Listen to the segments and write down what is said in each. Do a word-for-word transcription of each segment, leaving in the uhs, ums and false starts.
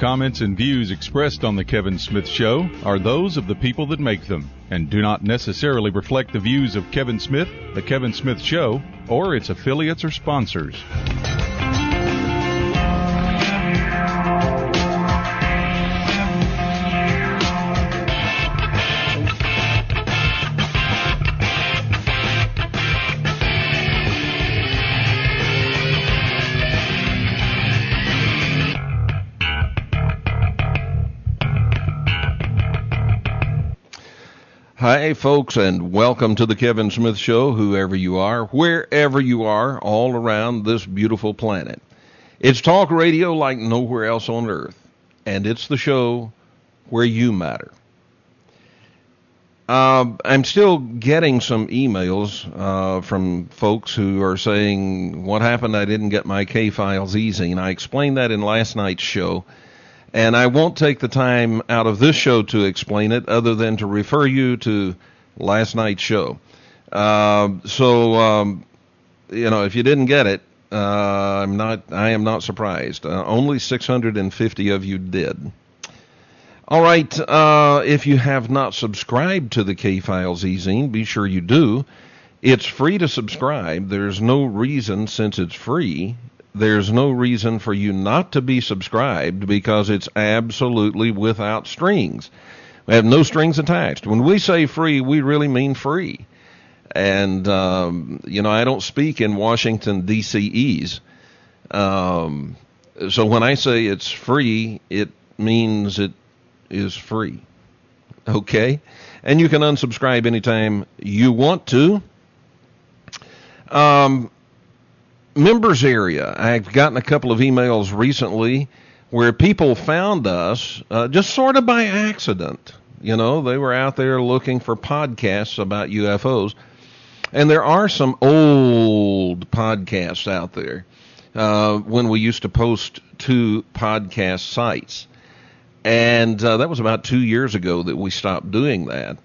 comments and views expressed on The Kevin Smith Show are those of the people that make them and do not necessarily reflect the views of Kevin Smith, The Kevin Smith Show, or its affiliates or sponsors. Hi, folks, and welcome to the Kevin Smith Show, whoever you are, wherever you are, all around this beautiful planet. It's talk radio like nowhere else on earth, and it's the show where you matter. Uh, I'm still getting some emails uh, from folks who are saying, what happened? I didn't get my K-Files e-zine. I explained that in last night's show. And I won't take the time out of this show to explain it other than to refer you to last night's show. Uh, so, um, you know, if you didn't get it, uh, I'm not, I am not surprised. Uh, only six hundred fifty of you did. All right, uh, if you have not subscribed to the K-Files e-zine, be sure you do. It's free to subscribe. There's no reason, since it's free, there's no reason for you not to be subscribed because it's absolutely without strings. We have no strings attached. When we say free, we really mean free. And, um, you know, I don't speak in Washington, D C es. Um, so when I say it's free, it means it is free. Okay? And you can unsubscribe anytime you want to. Um... Members area. I've gotten a couple of emails recently where people found us uh, just sort of by accident. You know, they were out there looking for podcasts about U F Os. And there are some old podcasts out there uh, when we used to post to podcast sites. And uh, that was about two years ago that we stopped doing that.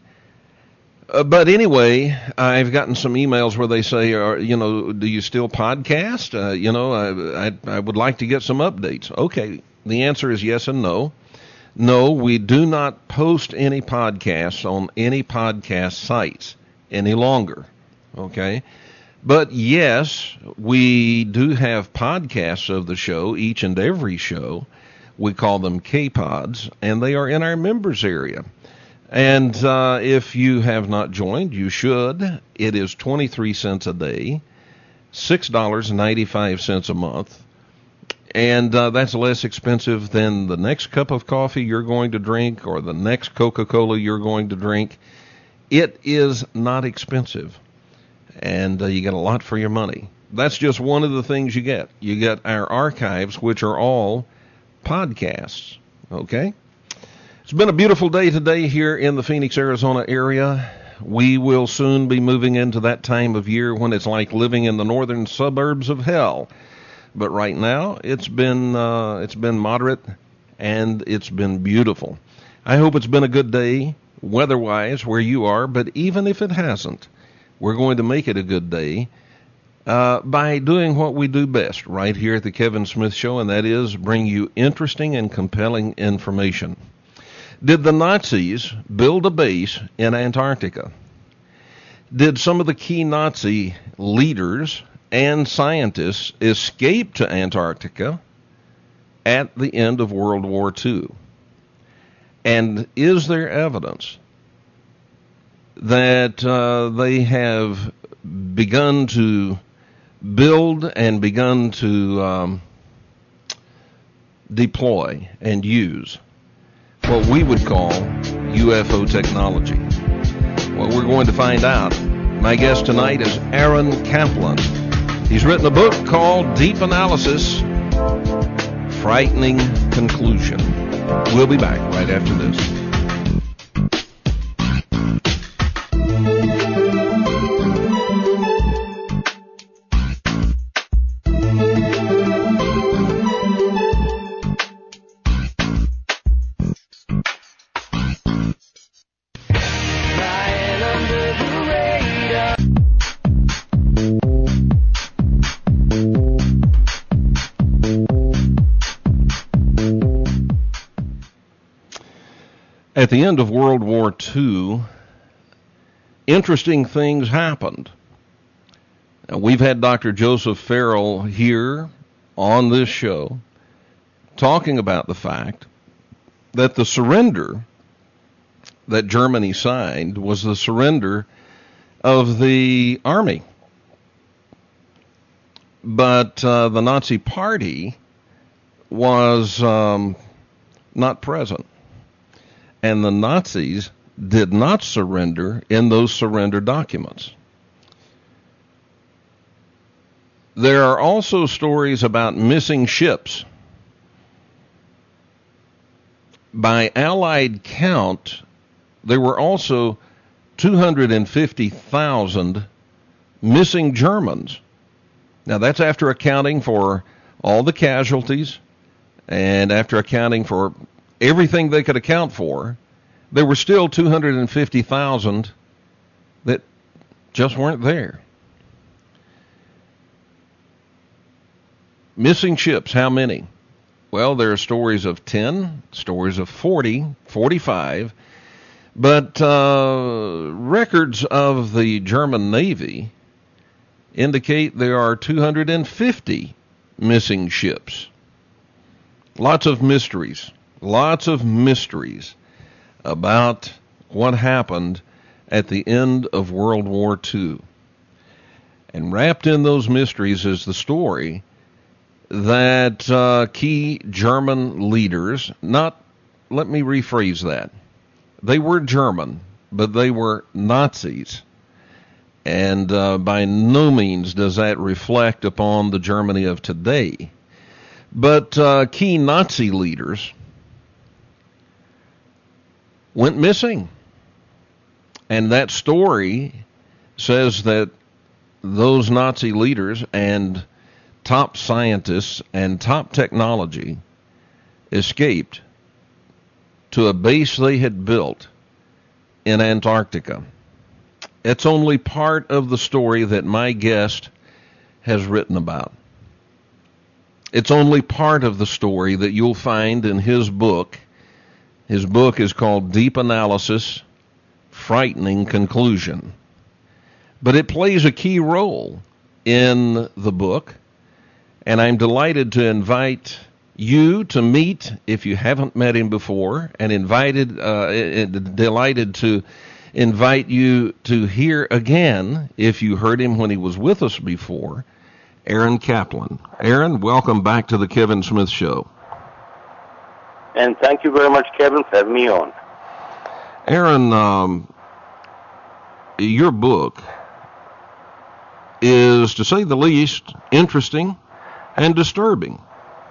Uh, but anyway, I've gotten some emails where they say, uh, you know, do you still podcast? Uh, you know, I, I I would like to get some updates. Okay, the answer is yes and no. No, we do not post any podcasts on any podcast sites any longer, okay? But yes, we do have podcasts of the show, each and every show. We call them K-Pods, and they are in our members area. And uh, if you have not joined, you should. It is twenty-three cents a day, six dollars and ninety-five cents a month. And uh, that's less expensive than the next cup of coffee you're going to drink or the next Coca-Cola you're going to drink. It is not expensive. And uh, you get a lot for your money. That's just one of the things you get. You get our archives, which are all podcasts. Okay? It's been a beautiful day today here in the Phoenix, Arizona area. We will soon be moving into that time of year when it's like living in the northern suburbs of hell. But right now, it's been uh, it's been moderate and it's been beautiful. I hope it's been a good day weather-wise where you are, but even if it hasn't, we're going to make it a good day uh, by doing what we do best right here at the Kevin Smith Show, and that is bring you interesting and compelling information. Did the Nazis build a base in Antarctica? Did some of the key Nazi leaders and scientists escape to Antarctica at the end of World War Two? And is there evidence that uh, they have begun to build and begun to um, deploy and use what we would call U F O technology? Well, we're going to find out. My guest tonight is Aaron Kaplan. He's written a book called Deep Analysis, Frightening Conclusion. We'll be back right after this. at the end of World War Two, interesting things happened. Now, we've had Doctor Joseph Farrell here on this show talking about the fact that the surrender that Germany signed was the surrender of the army. But uh, the Nazi Party was um, not present. And the Nazis did not surrender in those surrender documents. There are also stories about missing ships. By Allied count, there were also two hundred fifty thousand missing Germans. Now, that's after accounting for all the casualties and after accounting for everything they could account for. There were still two hundred fifty thousand that just weren't there. Missing ships, how many? Well, there are stories of ten, stories of forty, forty-five, but uh, records of the German Navy indicate there are two hundred fifty missing ships. Lots of mysteries, lots of mysteries about what happened at the end of World War Two. And wrapped in those mysteries is the story that uh, key German leaders, not, let me rephrase that, they were German, but they were Nazis. And uh, by no means does that reflect upon the Germany of today. But uh, key Nazi leaders went missing. And that story says that those Nazi leaders and top scientists and top technology escaped to a base they had built in Antarctica. It's only part of the story that my guest has written about. It's only part of the story that you'll find in his book. His book is called Deep Analysis, Frightening Conclusion. But it plays a key role in the book, and I'm delighted to invite you to meet, if you haven't met him before, and invited, uh, delighted to invite you to hear again, if you heard him when he was with us before, Aaron Kaplan. Aaron, welcome back to the Kevin Smith Show. And thank you very much, Kevin, for having me on. Aaron, um, your book is, to say the least, interesting and disturbing.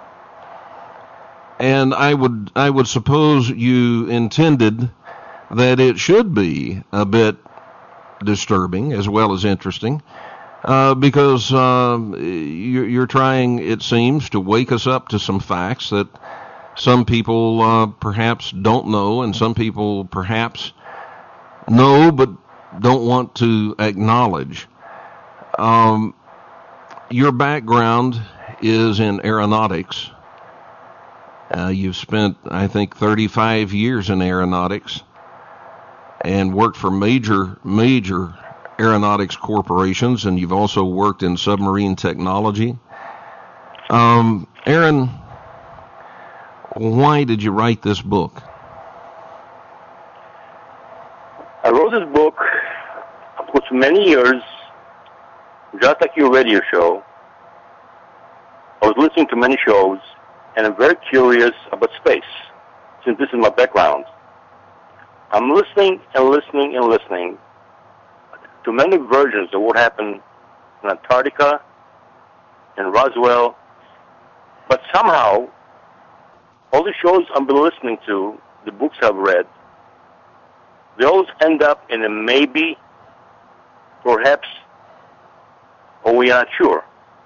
And I would I would suppose you intended that it should be a bit disturbing as well as interesting, uh, because uh, you're, you're trying, it seems, to wake us up to some facts that some people uh, perhaps don't know, and some people perhaps know but don't want to acknowledge. Um, your background is in aeronautics. Uh, you've spent, I think, thirty-five years in aeronautics and worked for major, major aeronautics corporations, and you've also worked in submarine technology. Um, Aaron, why did you write this book? I wrote this book for many years, just like your radio show. I was listening to many shows, and I'm very curious about space, since this is my background. I'm listening and listening and listening to many versions of what happened in Antarctica and Roswell, but somehow all the shows I've been listening to, the books I've read, they always end up in a maybe, perhaps, or we are not sure.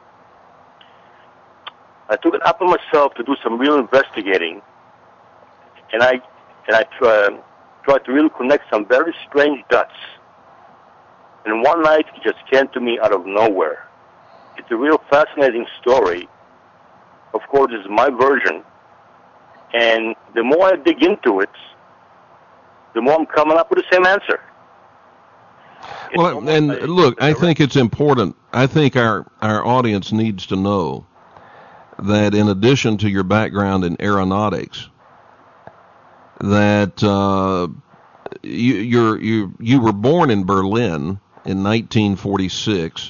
I took it upon myself to do some real investigating, and I and I try, tried to really connect some very strange dots. And one night, it just came to me out of nowhere. It's a real fascinating story. Of course, it's my version. And the more I dig into it, the more I'm coming up with the same answer. It's well, and like, look, I think it's important. I think our, our audience needs to know that in addition to your background in aeronautics, that uh, you you're, you you were born in Berlin in nineteen forty-six,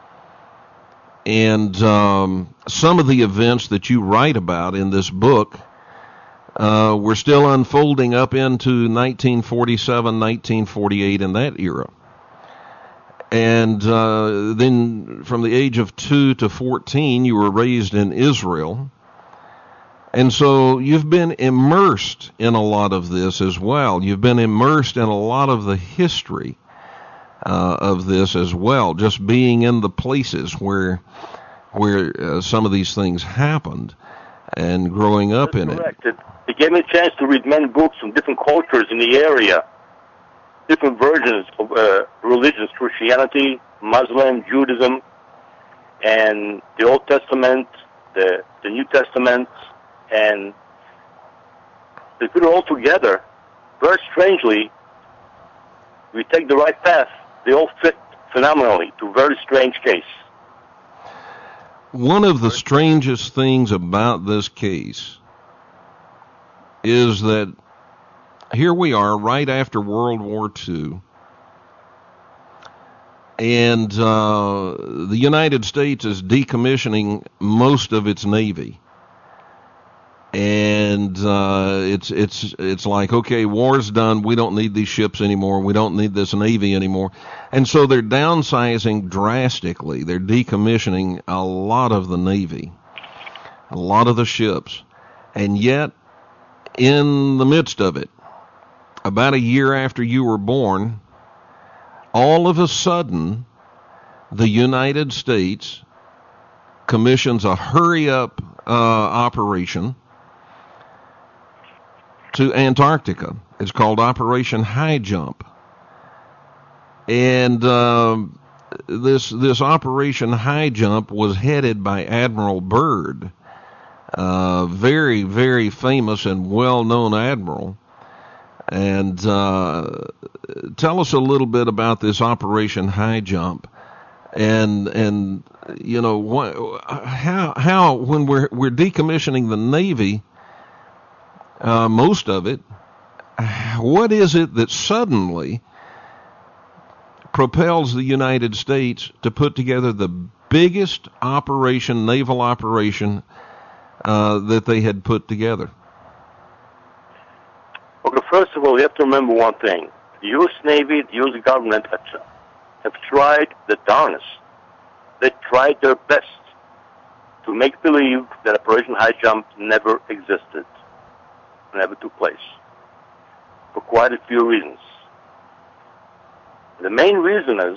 and um, some of the events that you write about in this book uh, were still unfolding up into nineteen forty-seven, nineteen forty-eight, in that era. And uh, then from the age of two to fourteen, you were raised in Israel. And so you've been immersed in a lot of this as well. You've been immersed in a lot of the history uh, of this as well, just being in the places where where uh, some of these things happened and growing up That's in correct. it. it. It gave me a chance to read many books from different cultures in the area, different versions of uh, religions, Christianity, Muslim, Judaism, and the Old Testament, the, the New Testament, and they put it all together. Very strangely, we take the right path. They all fit phenomenally to a very strange case. One of the strangest things about this case is that here we are right after World War Two, and uh, the United States is decommissioning most of its Navy. And uh, it's it's it's like, okay, war's done. We don't need these ships anymore. We don't need this Navy anymore. And so they're downsizing drastically. They're decommissioning a lot of the Navy, a lot of the ships. And yet, in the midst of it, about a year after you were born, all of a sudden, the United States commissions a hurry-up uh, operation to Antarctica. It's called Operation High Jump. And uh, this this Operation High Jump was headed by Admiral Byrd, uh, very, very famous and well-known admiral. And uh, tell us a little bit about this Operation High Jump, and and you know what, how how when we're we're decommissioning the Navy, uh, most of it, what is it that suddenly propels the United States to put together the biggest operation, naval operation uh, that they had put together? Okay, first of all, you have to remember one thing. The U S Navy, the U S government have, have tried the darnest. They tried their best to make believe that Operation High Jump never existed, never took place, for quite a few reasons. The main reason is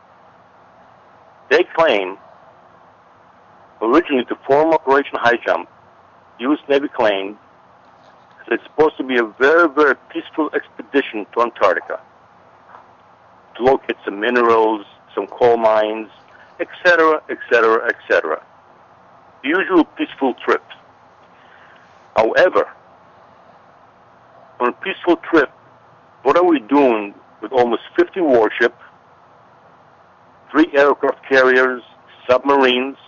they claim originally to form Operation High Jump, the U S Navy claimed that it's supposed to be a very, very peaceful expedition to Antarctica to locate some minerals, some coal mines, et cetera, et cetera, et cetera. The usual peaceful trip. However, on a peaceful trip, what are we doing with almost fifty warships, three aircraft carriers, submarines,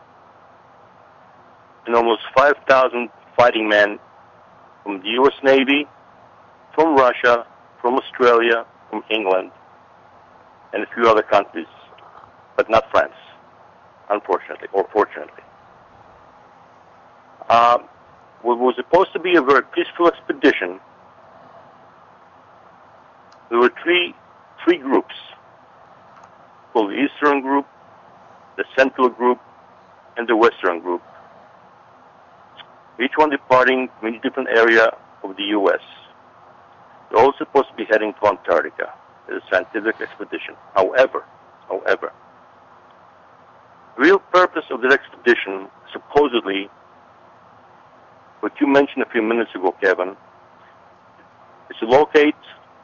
and almost five thousand fighting men from the U S Navy, from Russia, from Australia, from England, and a few other countries, but not France, unfortunately, or fortunately. Uh, what was supposed to be a very peaceful expedition, there were three three groups, called the Eastern Group, the Central Group, and the Western Group. Each one departing from a different area of the U S They're all supposed to be heading to Antarctica as a scientific expedition. However, however, the real purpose of this expedition, supposedly, what you mentioned a few minutes ago, Kevin, is to locate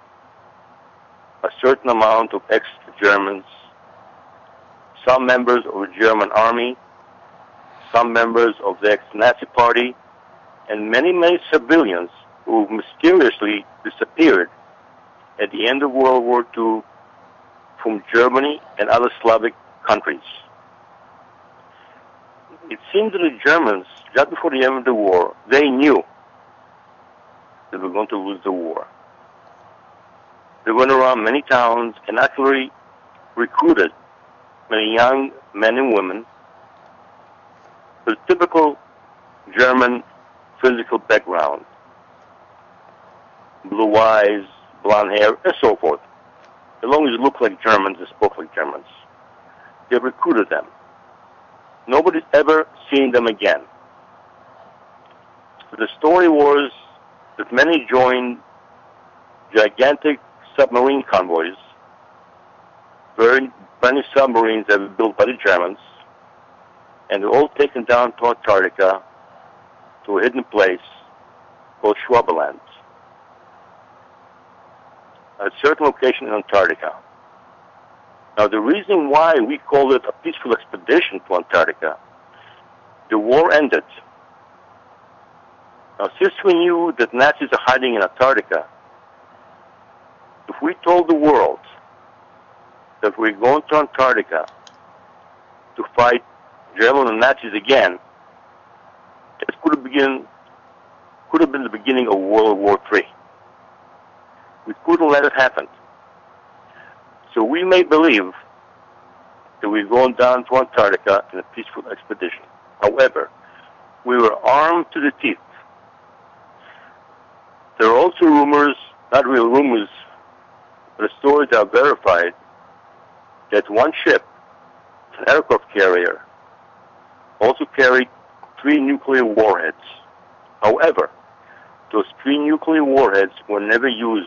a certain amount of ex-Germans, some members of the German army, some members of the ex-Nazi party, and many, many civilians who mysteriously disappeared at the end of World War Two from Germany and other Slavic countries. It seems that the Germans, just before the end of the war, they knew they were going to lose the war. They went around many towns and actually recruited many young men and women with typical German physical background, blue eyes, blonde hair, and so forth. As long as they looked like Germans and spoke like Germans. They recruited them. Nobody's ever seen them again. So the story was that many joined gigantic submarine convoys, very many submarines that were built by the Germans, and they're all taken down to Antarctica to a hidden place called Schwabenland, at a certain location in Antarctica. Now, the reason why we call it a peaceful expedition to Antarctica, the war ended. Now, since we knew that Nazis are hiding in Antarctica, if we told the world that we're going to Antarctica to fight German and Nazis again, it could have begin, could have been the beginning of World War Three. We couldn't let it happen. So we may believe that we're going down to Antarctica in a peaceful expedition. However, we were armed to the teeth. There are also rumors, not real rumors, but stories that are verified, that one ship, an aircraft carrier, also carried three nuclear warheads. However, those three nuclear warheads were never used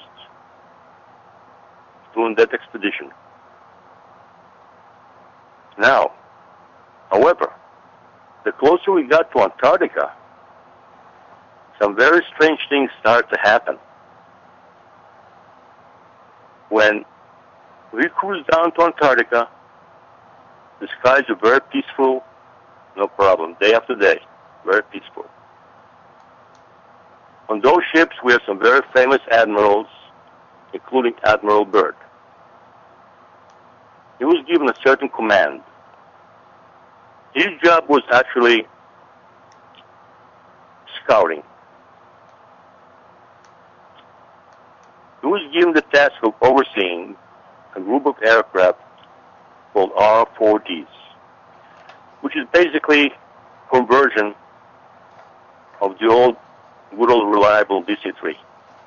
during that expedition. Now, however, the closer we got to Antarctica, some very strange things started to happen. When we cruised down to Antarctica, the skies are very peaceful, no problem, day after day, very peaceful. On those ships, we have some very famous admirals, including Admiral Byrd. He was given a certain command. His job was actually scouting. He was given the task of overseeing a group of aircraft called R four Ds, which is basically a conversion of the old, good old reliable D C three.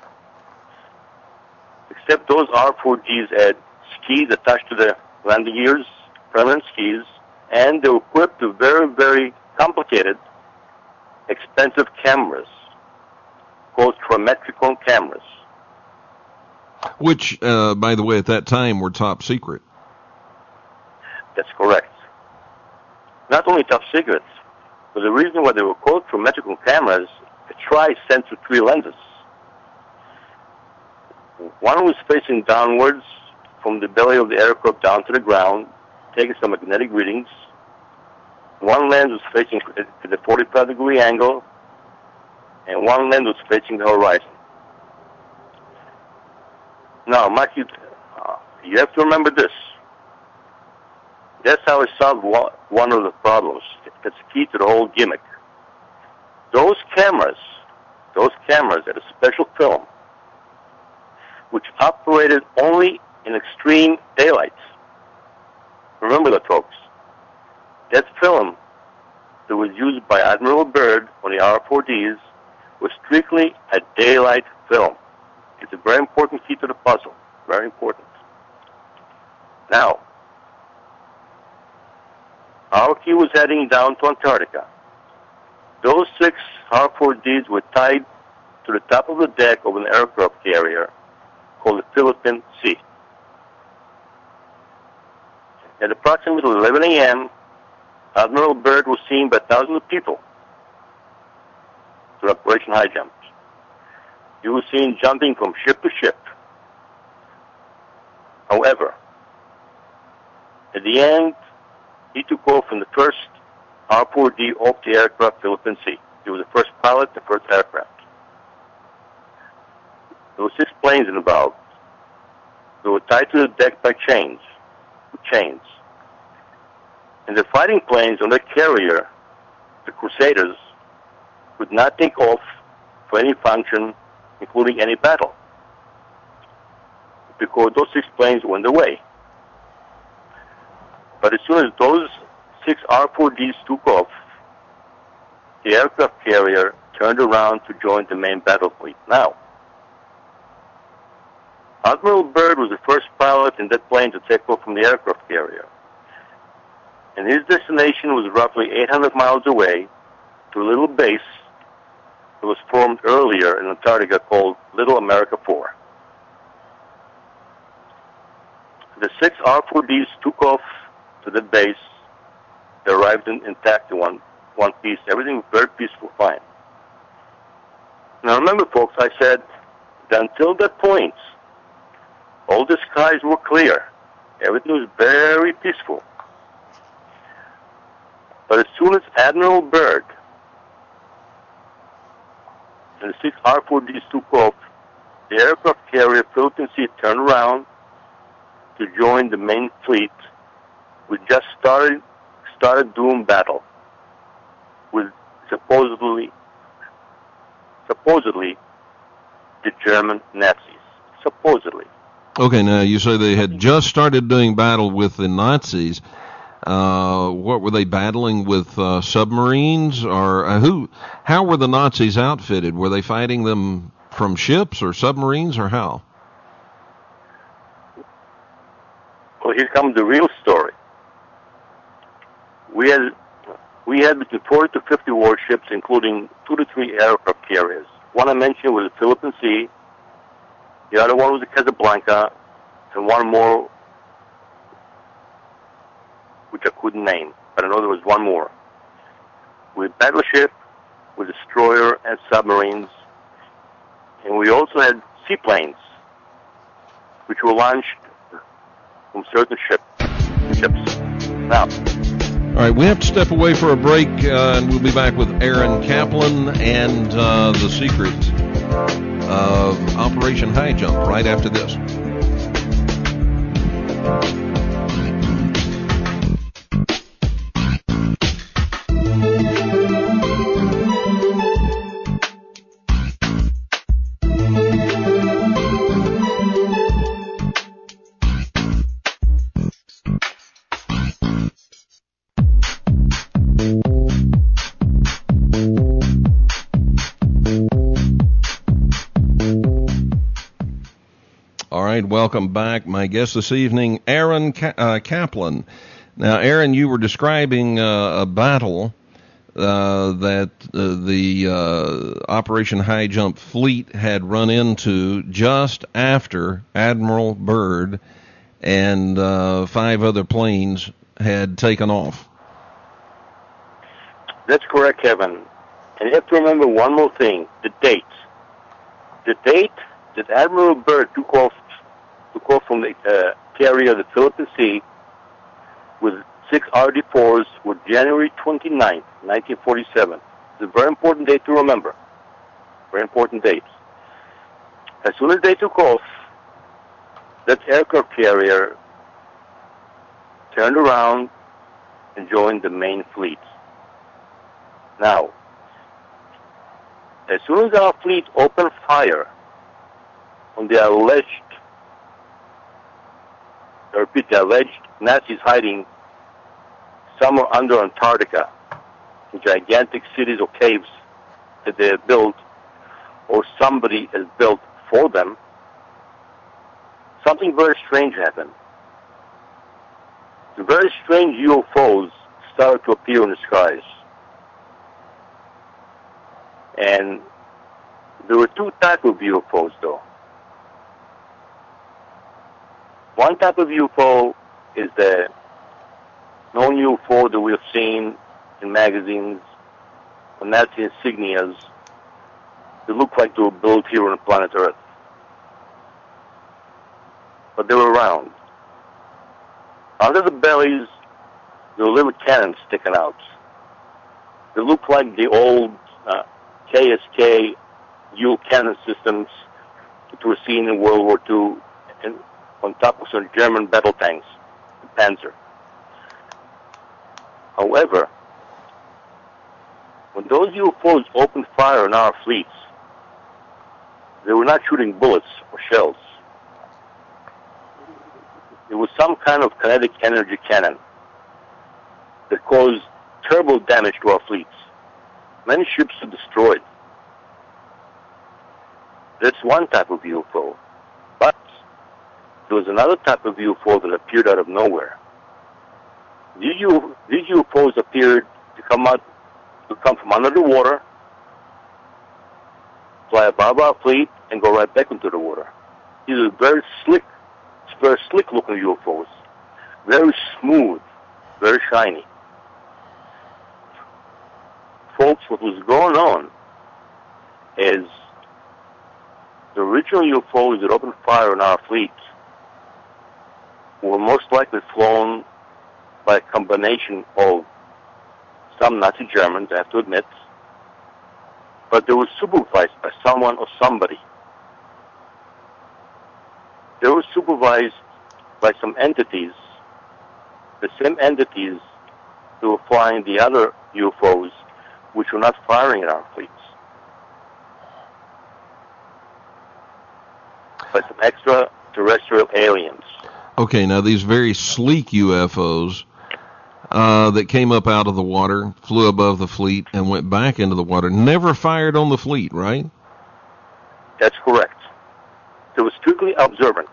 Except those R four Ds had skis attached to the landing gears, permanent skis, and they were equipped with very, very complicated, expensive cameras called trimetricon cameras. Which, uh, by the way, at that time were top secret. That's correct. Not only top secret, but the reason why they were called trimetricon cameras, a tri-sensor three lenses. One was facing downwards from the belly of the aircraft down to the ground, taking some magnetic readings. One lens was facing at the forty-five degree angle, and one lens was facing the horizon. Now, Mike, you, uh, you have to remember this. That's how I solved one of the problems. That's key to the whole gimmick. Those cameras, those cameras had a special film which operated only in extreme daylight. Remember that, folks. That film that was used by Admiral Byrd on the R four Ds was strictly a daylight film. It's a very important key to the puzzle. Very important. Now, our key was heading down to Antarctica. Those six R four Ds were tied to the top of the deck of an aircraft carrier called the Philippine Sea. At approximately eleven a m, Admiral Byrd was seen by thousands of people through Operation High Jump. He was seen jumping from ship to ship. However, at the end, he took off from the first R four D off the aircraft Philippine Sea. He was the first pilot, the first aircraft. There were six planes involved. They were tied to the deck by chains, with chains. And the fighting planes on the carrier, the Crusaders, would not take off for any function, including any battle, because those six planes were in the way. But as soon as those six R four Ds took off, the aircraft carrier turned around to join the main battle fleet. Now, Admiral Byrd was the first pilot in that plane to take off from the aircraft carrier. And his destination was roughly eight hundred miles away to a little base that was formed earlier in Antarctica called Little America four. The six R four Ds took off to the base. They arrived in, intact in one, one piece. Everything was very peaceful, fine. Now remember, folks, I said that until that point, all the skies were clear. Everything was very peaceful. But as soon as Admiral Byrd and the six R four Ds took off, the aircraft carrier Philippine Sea turned around to join the main fleet, which just started started doing battle with supposedly supposedly the German Nazis. Supposedly. Okay, now you say they had just started doing battle with the Nazis. Uh, what were they battling with? Uh, submarines, or uh, who? How were the Nazis outfitted? Were they fighting them from ships or submarines, or how? Well, here comes the real story. We had we had between forty to fifty warships, including two to three aircraft carriers. One I mentioned was the Philippine Sea. The other one was the Casablanca, and one more, which I couldn't name, but I know there was one more. With battleship, with destroyer and submarines, and we also had seaplanes, which were launched from certain ship, ships. Now, all right, we have to step away for a break, uh, and we'll be back with Aaron Kaplan and uh, the secret of Operation High Jump right after this. Welcome back. My guest this evening, Aaron Ka- uh, Kaplan. Now, Aaron, you were describing uh, a battle uh, that uh, the uh, Operation High Jump fleet had run into just after Admiral Byrd and uh, five other planes had taken off. That's correct, Kevin. And you have to remember one more thing, the date. The date that Admiral Byrd took off took off from the uh, carrier of the Philippine Sea with six R D fours was January twenty-ninth, nineteen forty-seven. It's a very important date to remember. Very important date. As soon as they took off, that aircraft carrier turned around and joined the main fleet. Now, as soon as our fleet opened fire on the alleged I repeat, the alleged Nazis hiding somewhere under Antarctica in gigantic cities or caves that they have built, or somebody has built for them, something very strange happened. The very strange U F Os started to appear in the skies. And there were two types of U F Os, though. One type of U F O is the known U F O that we have seen in magazines, on Nazi insignias, that look like they were built here on the planet Earth. But they were round. Under the bellies, there were little cannons sticking out. They look like the old uh, K S K dual cannon systems that were seen in World War Two. And on top of some German battle tanks, the Panzer. However, when those U F Os opened fire on our fleets, they were not shooting bullets or shells. It was some kind of kinetic energy cannon that caused terrible damage to our fleets. Many ships were destroyed. That's one type of U F O. But there was another type of U F O that appeared out of nowhere. These U F Os appeared to come out, to come from under the water, fly above our fleet, and go right back into the water. These are very slick, very slick-looking U F Os, very smooth, very shiny. Folks, what was going on is the original U F Os that opened fire on our fleet were most likely flown by a combination of some Nazi Germans, I have to admit, but they were supervised by someone or somebody. They were supervised by some entities, the same entities that were flying the other U F Os, which were not firing at our fleets. By some extraterrestrial aliens. Okay, now these very sleek U F Os uh, that came up out of the water, flew above the fleet, and went back into the water, never fired on the fleet, right? That's correct. They were strictly observant.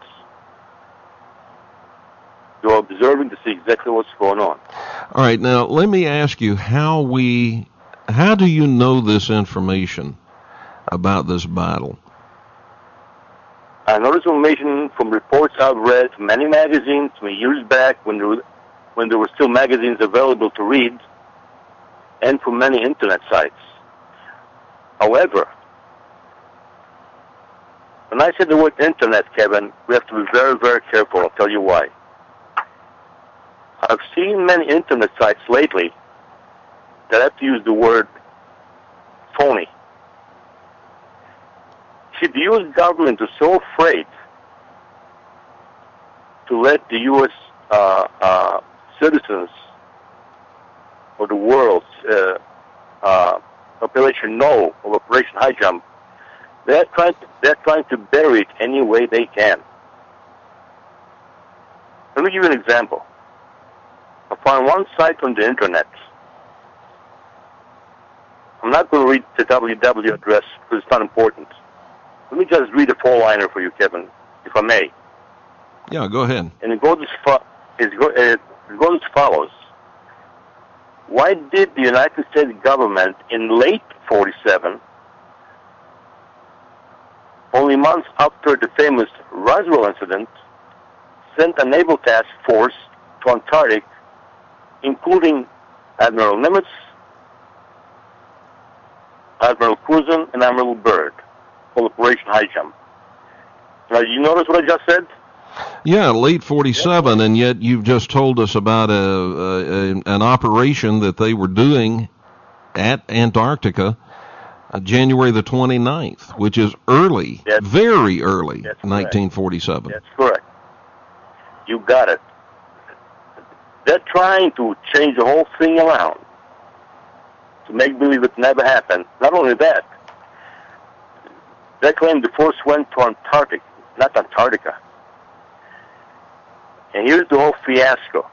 They were observing to see exactly what's going on. All right, now let me ask you how we, how do you know this information about this battle? I know this information from reports I've read from many magazines from years back when there, were, when there were still magazines available to read, and from many internet sites. However, when I say the word internet, Kevin, we have to be very, very careful. I'll tell you why. I've seen many internet sites lately that have to use the word phony. See, the U S government is so afraid to let the U S uh, uh, citizens or the world's uh, uh, population know of Operation High Jump. They're trying to, they're trying to bury it any way they can. Let me give you an example. I found one site on the internet. I'm not going to read the W W address because it's not important. Let me just read a four-liner for you, Kevin, if I may. Yeah, go ahead. And it goes as, fo- it goes as follows. Why did the United States government in late forty-seven, only months after the famous Roswell incident, send a naval task force to Antarctic, including Admiral Nimitz, Admiral Cruzen, and Admiral Byrd, for Operation High Jump? Now, you notice what I just said? Yeah, late forty-seven, and yet you've just told us about a, a, a an operation that they were doing at Antarctica uh, January the twenty-ninth, which is early, that's, very early, that's nineteen forty-seven. That's correct. You got it. They're trying to change the whole thing around to make believe it never happened. Not only that, they claim the force went to Antarctic, not Antarctica. And here's the whole fiasco.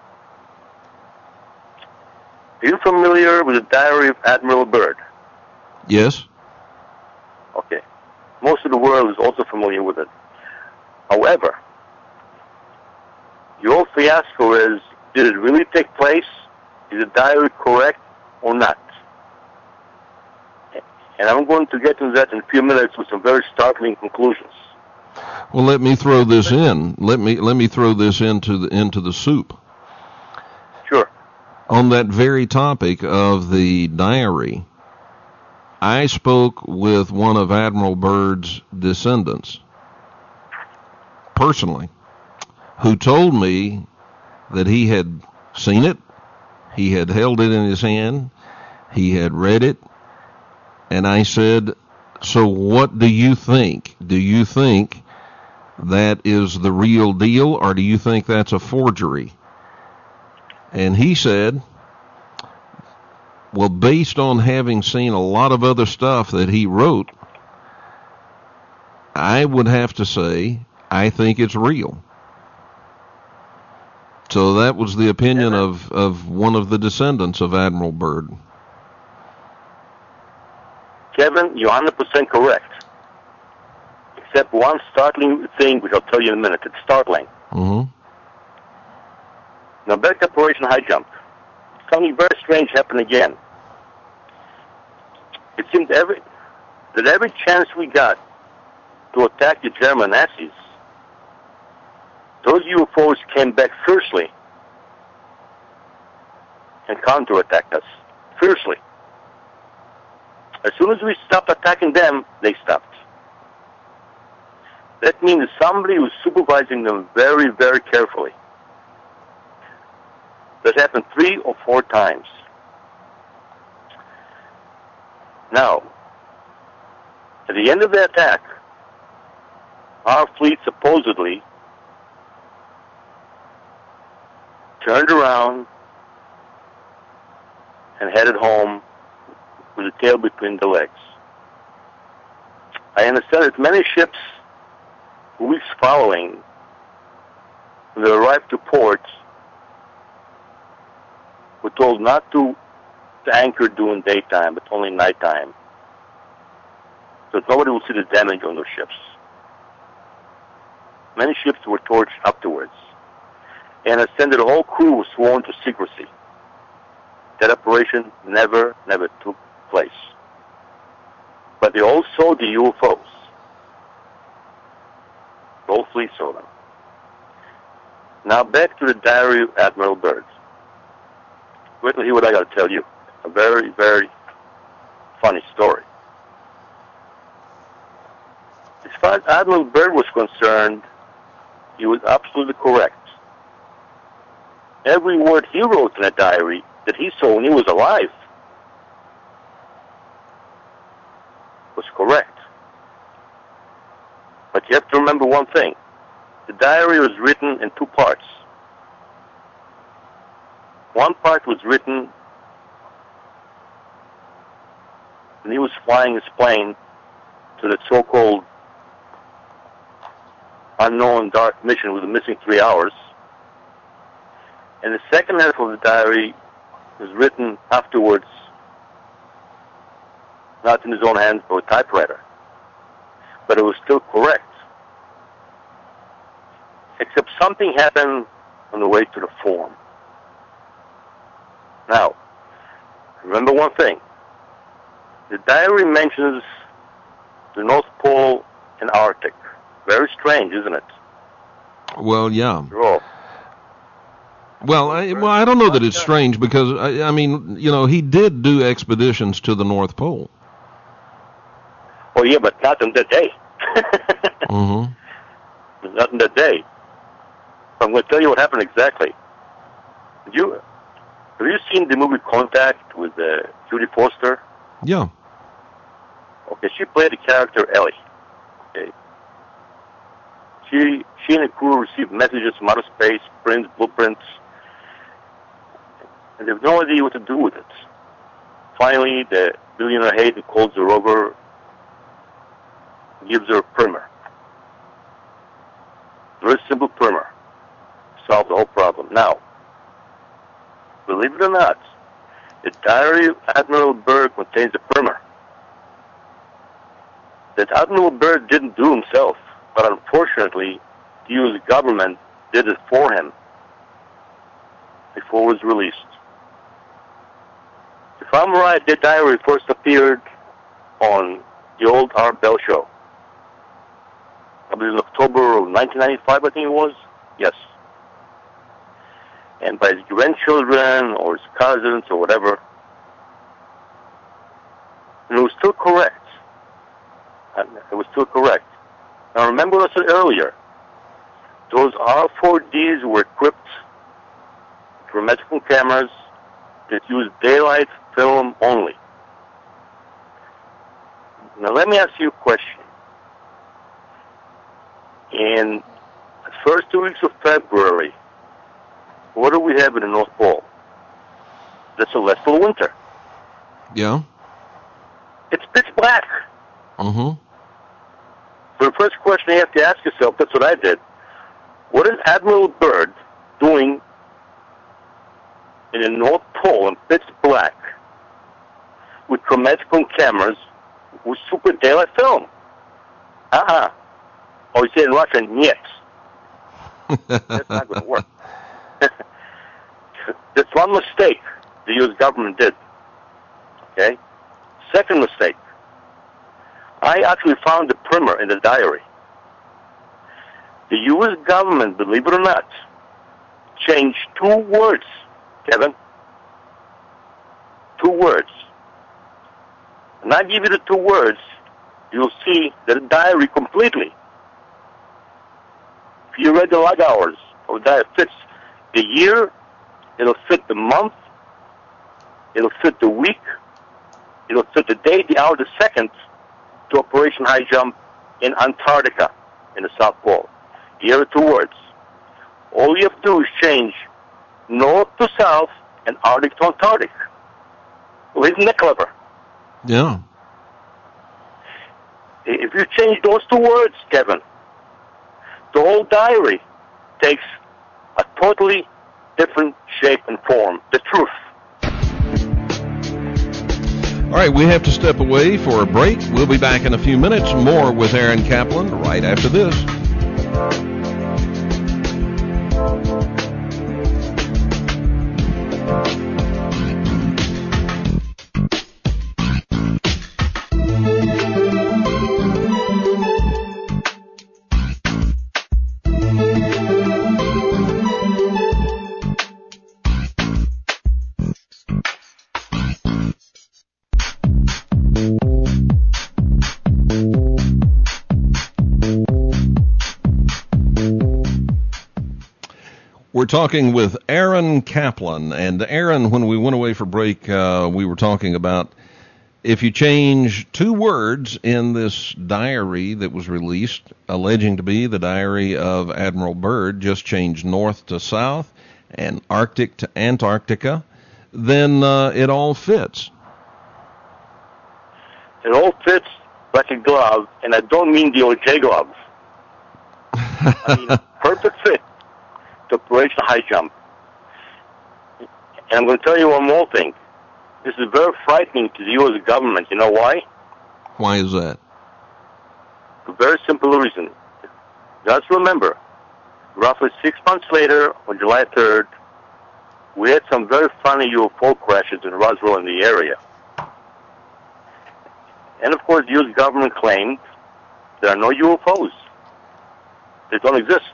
Are you familiar with the diary of Admiral Byrd? Yes. Okay. Most of the world is also familiar with it. However, the whole fiasco is, did it really take place? Is the diary correct or not? And I'm going to get into that in a few minutes with some very startling conclusions. Well, let me throw this in. Let me let me throw this into the into the soup. Sure. On that very topic of the diary, I spoke with one of Admiral Byrd's descendants personally, who told me that he had seen it, he had held it in his hand, he had read it, and I said, so what do you think? Do you think that is the real deal, or do you think that's a forgery? And he said, well, based on having seen a lot of other stuff that he wrote, I would have to say I think it's real. So that was the opinion of, of one of the descendants of Admiral Byrd. Kevin, you're one hundred percent correct. Except one startling thing, which I'll tell you in a minute. It's startling. Mm-hmm. Now, back to Operation High Jump. Something very strange happened again. It seemed every, that every chance we got to attack the German Nazis, those U F Os came back fiercely and counterattacked us. Fiercely. As soon as we stopped attacking them, they stopped. That means somebody was supervising them very, very carefully. That happened three or four times. Now, at the end of the attack, our fleet supposedly turned around and headed home with the tail between the legs. I understand that many ships, weeks following, when they arrived to port, were told not to, to anchor during daytime, but only nighttime, so that nobody would see the damage on those ships. Many ships were torched afterwards, and I understand that the whole crew was sworn to secrecy. That operation never, never took place. But they all saw the U F Os. The whole fleet saw them. Now back to the diary of Admiral Byrd. Wait till hear what I got to tell you. A very, very funny story. As far as Admiral Byrd was concerned, he was absolutely correct. Every word he wrote in that diary that he saw when he was alive was correct. But you have to remember one thing. The diary was written in two parts. One part was written when he was flying his plane to the so-called unknown dark mission with the missing three hours. And the second half of the diary was written afterwards, not in his own hands, but with a typewriter. But it was still correct. Except something happened on the way to the form. Now, remember one thing. The diary mentions the North Pole and Arctic. Very strange, isn't it? Well, yeah. After all. Well, I, well, I don't know that it's strange because, I, I mean, you know, he did do expeditions to the North Pole. Oh, yeah, but not in that day. Mm-hmm. Not in that day. I'm going to tell you what happened exactly. Did you, have you seen the movie Contact with uh, Judy Foster? Yeah. Okay, she played the character Ellie. Okay. She, she and the crew received messages from outer space, prints, blueprints, and they have no idea what to do with it. Finally, the billionaire Hayden calls the rover, gives her a primer. Very simple primer. Solve the whole problem. Now, believe it or not, the diary of Admiral Byrd contains a primer that Admiral Byrd didn't do himself, but unfortunately, the U S government did it for him before it was released. If I'm right, the diary first appeared on the old Art Bell show. I believe in October of nineteen ninety-five, I think it was. Yes. And by his grandchildren or his cousins or whatever. And it was still correct. And it was still correct. Now remember what I said earlier. Those R four Ds were equipped with remote cameras that use daylight film only. Now let me ask you a question. in the first two weeks of February, what do we have in the North Pole? The celestial winter. Yeah. It's pitch black. Mm-hmm. So the first question you have to ask yourself, that's what I did, what is Admiral Byrd doing in the North Pole in pitch black with chromaticon cameras with super daylight film? Uh-huh. Or you say in Russian, нет. That's not going to work. That's one mistake the U S government did. Okay? Second mistake. I actually found the primer in the diary. The U S government, believe it or not, changed two words, Kevin. Two words. And I give you the two words, you'll see the diary completely. If you read the log hours of the diary, it fits the year, it'll fit the month, it'll fit the week, it'll fit the day, the hour, the second to Operation High Jump in Antarctica, in the South Pole. Here are two words. All you have to do is change north to south and Arctic to Antarctic. Well, isn't that clever? Yeah. If you change those two words, Kevin, the whole diary takes a totally different shape and form. The truth. All right, we have to step away for a break. We'll be back in a few minutes. More with Aaron Kaplan right after this. We're talking with Aaron Kaplan. And Aaron, when we went away for break, uh, we were talking about if you change two words in this diary that was released, alleging to be the diary of Admiral Byrd, just change north to south and Arctic to Antarctica, then uh, it all fits. It all fits like a glove, and I don't mean the O J gloves. I mean, perfect fit. Operation High Jump. And I'm going to tell you one more thing. This is very frightening to the U S government. You know why? Why is that? For a very simple reason. Just remember, roughly six months later, on July third, we had some very funny U F O crashes in Roswell in the area. And of course, the U S government claimed there are no U F Os. They don't exist.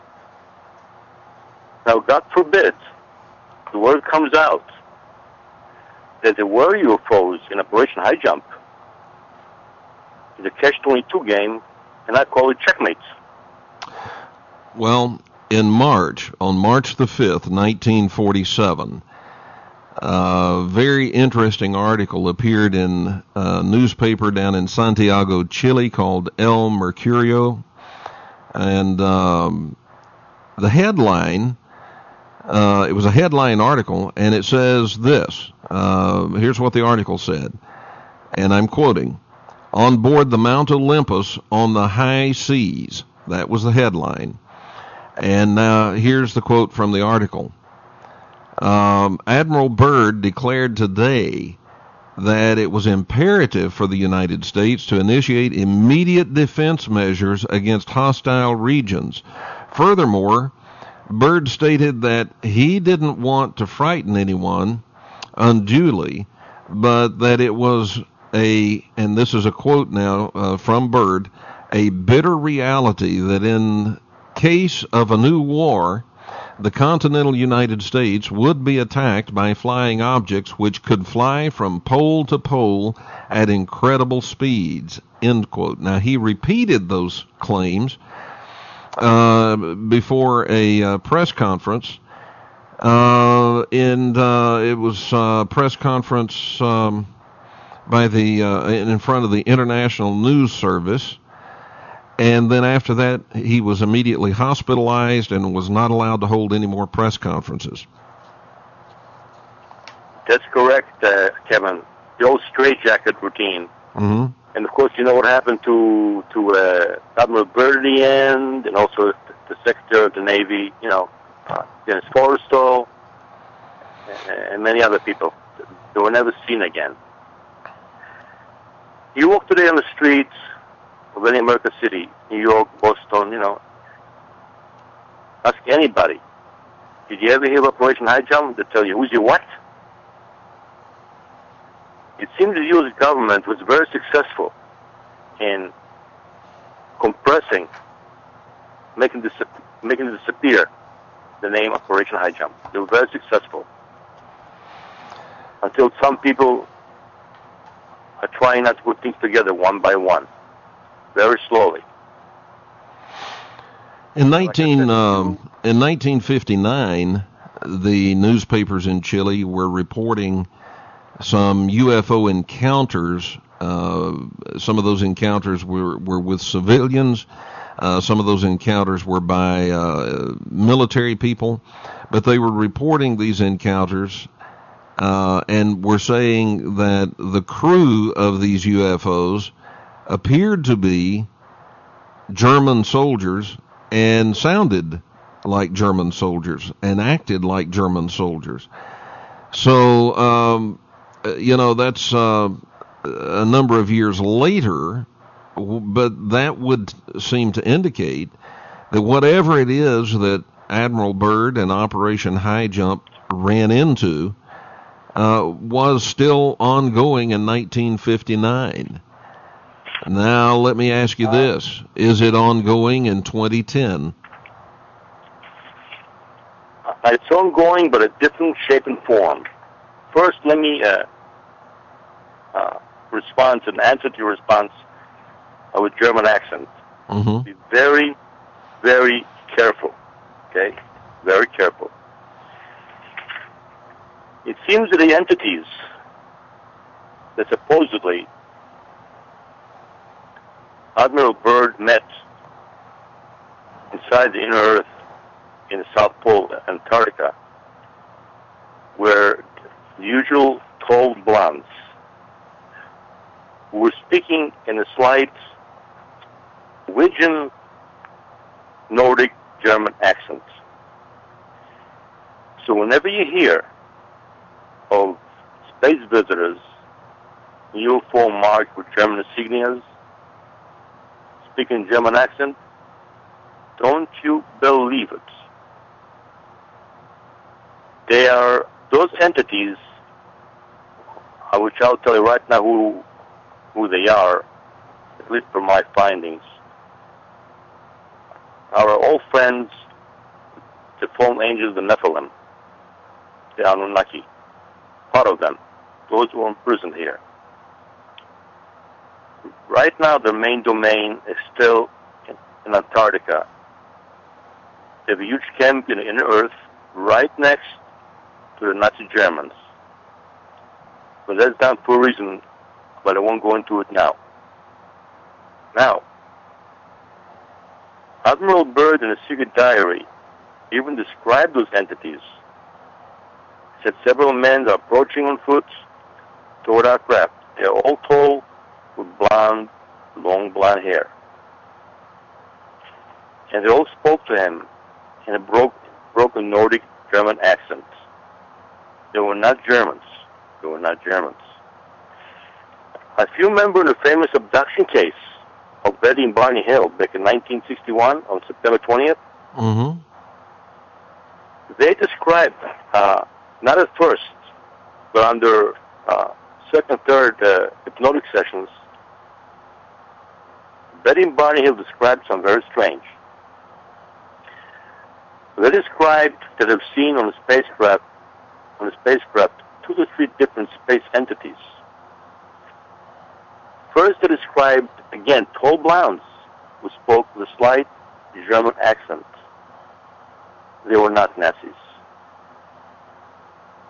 Now, God forbid, the word comes out that there were U F Os in Operation High Jump. It's a catch twenty-two game, and I call it checkmate. Well, in March, on March the fifth, nineteen forty-seven, a very interesting article appeared in a newspaper down in Santiago, Chile, called El Mercurio. And um, the headline... Uh, it was a headline article, and it says this. Uh, here's what the article said, and I'm quoting, "On board the Mount Olympus on the high seas." That was the headline. And now here's the quote from the article. Um, Admiral Byrd declared today that it was imperative for the United States to initiate immediate defense measures against hostile regions. Furthermore, Byrd stated that he didn't want to frighten anyone unduly, but that it was a, and this is a quote now uh, from Byrd, a bitter reality that in case of a new war, the continental United States would be attacked by flying objects which could fly from pole to pole at incredible speeds, end quote. Now, he repeated those claims Uh, before a uh, press conference, uh, and uh, it was a press conference um, by the uh, in front of the International News Service, And then after that, he was immediately hospitalized and was not allowed to hold any more press conferences. That's correct, uh, Kevin. The old straitjacket routine. Mm-hmm. And of course, you know what happened to to uh, Admiral Byrd at the end, and also the Secretary of the Navy, you know, uh, Dennis Forrestal, and many other people. They were never seen again. You walk today on the streets of any American city, New York, Boston, you know, ask anybody, did you ever hear of Operation High Jump? They tell you, who's your what? It seems the U S government was very successful in compressing, making, dis- making disappear the name Operation High Jump. They were very successful. Until some people are trying not to put things together one by one, very slowly. In nineteen um, in nineteen fifty-nine, the newspapers in Chile were reporting some U F O encounters. Uh, some of those encounters were, were with civilians. Uh, some of those encounters were by uh, military people. But they were reporting these encounters uh, and were saying that the crew of these U F Os appeared to be German soldiers and sounded like German soldiers and acted like German soldiers. So, um, you know, that's uh, a number of years later, but that would seem to indicate that whatever it is that Admiral Byrd and Operation High Jump ran into uh, was still ongoing in nineteen fifty-nine. Now, let me ask you this. Is it ongoing in twenty ten? It's ongoing, but a different shape and form. First, let me uh, uh, respond to an answer to your response uh, with German accent. Mm-hmm. Be very, very careful, okay? Very careful. It seems that the entities that supposedly Admiral Byrd met inside the inner Earth in the South Pole, Antarctica, were the usual tall blondes who were speaking in a slight Norwegian, Nordic, German accent. So whenever you hear of space visitors, U F O marked with German insignias, speaking German accent, don't you believe it. They are those entities, uh, which I'll tell you right now who who they are, at least from my findings, are all friends, the fallen angels, the Nephilim, the Anunnaki, part of them, those who are imprisoned here. Right now, their main domain is still in, in Antarctica. They have a huge camp in the inner Earth right next to the Nazi Germans. But that's done for a reason, but I won't go into it now. Now, Admiral Byrd in his secret diary even described those entities. He said several men are approaching on foot toward our craft. They are all tall, with blonde, long blonde hair. And they all spoke to him in a broke, broken Nordic German accent. They were not Germans. They were not Germans. If you remember the famous abduction case of Betty and Barney Hill back in nineteen sixty-one on September twentieth, Mm-hmm. they described, uh, not at first, but under uh, second, third uh, hypnotic sessions, Betty and Barney Hill described something very strange. They described that they've seen on the spacecraft, on the spacecraft, two to three different space entities. First, they described, again, tall blondes who spoke with a slight German accent. They were not Nazis.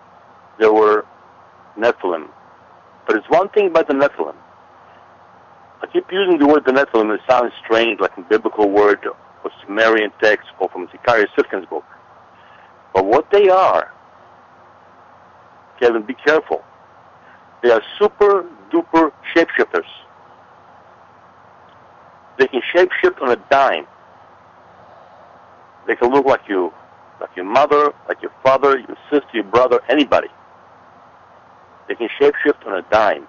They were Nephilim. But it's one thing about the Nephilim. I keep using the word the Nephilim. It sounds strange, like a biblical word or Sumerian text or from Zecharia Sitchin's book. But what they are, Kevin, be careful. They are super duper shapeshifters. They can shapeshift on a dime. They can look like you, like your mother, like your father, your sister, your brother, anybody. They can shapeshift on a dime.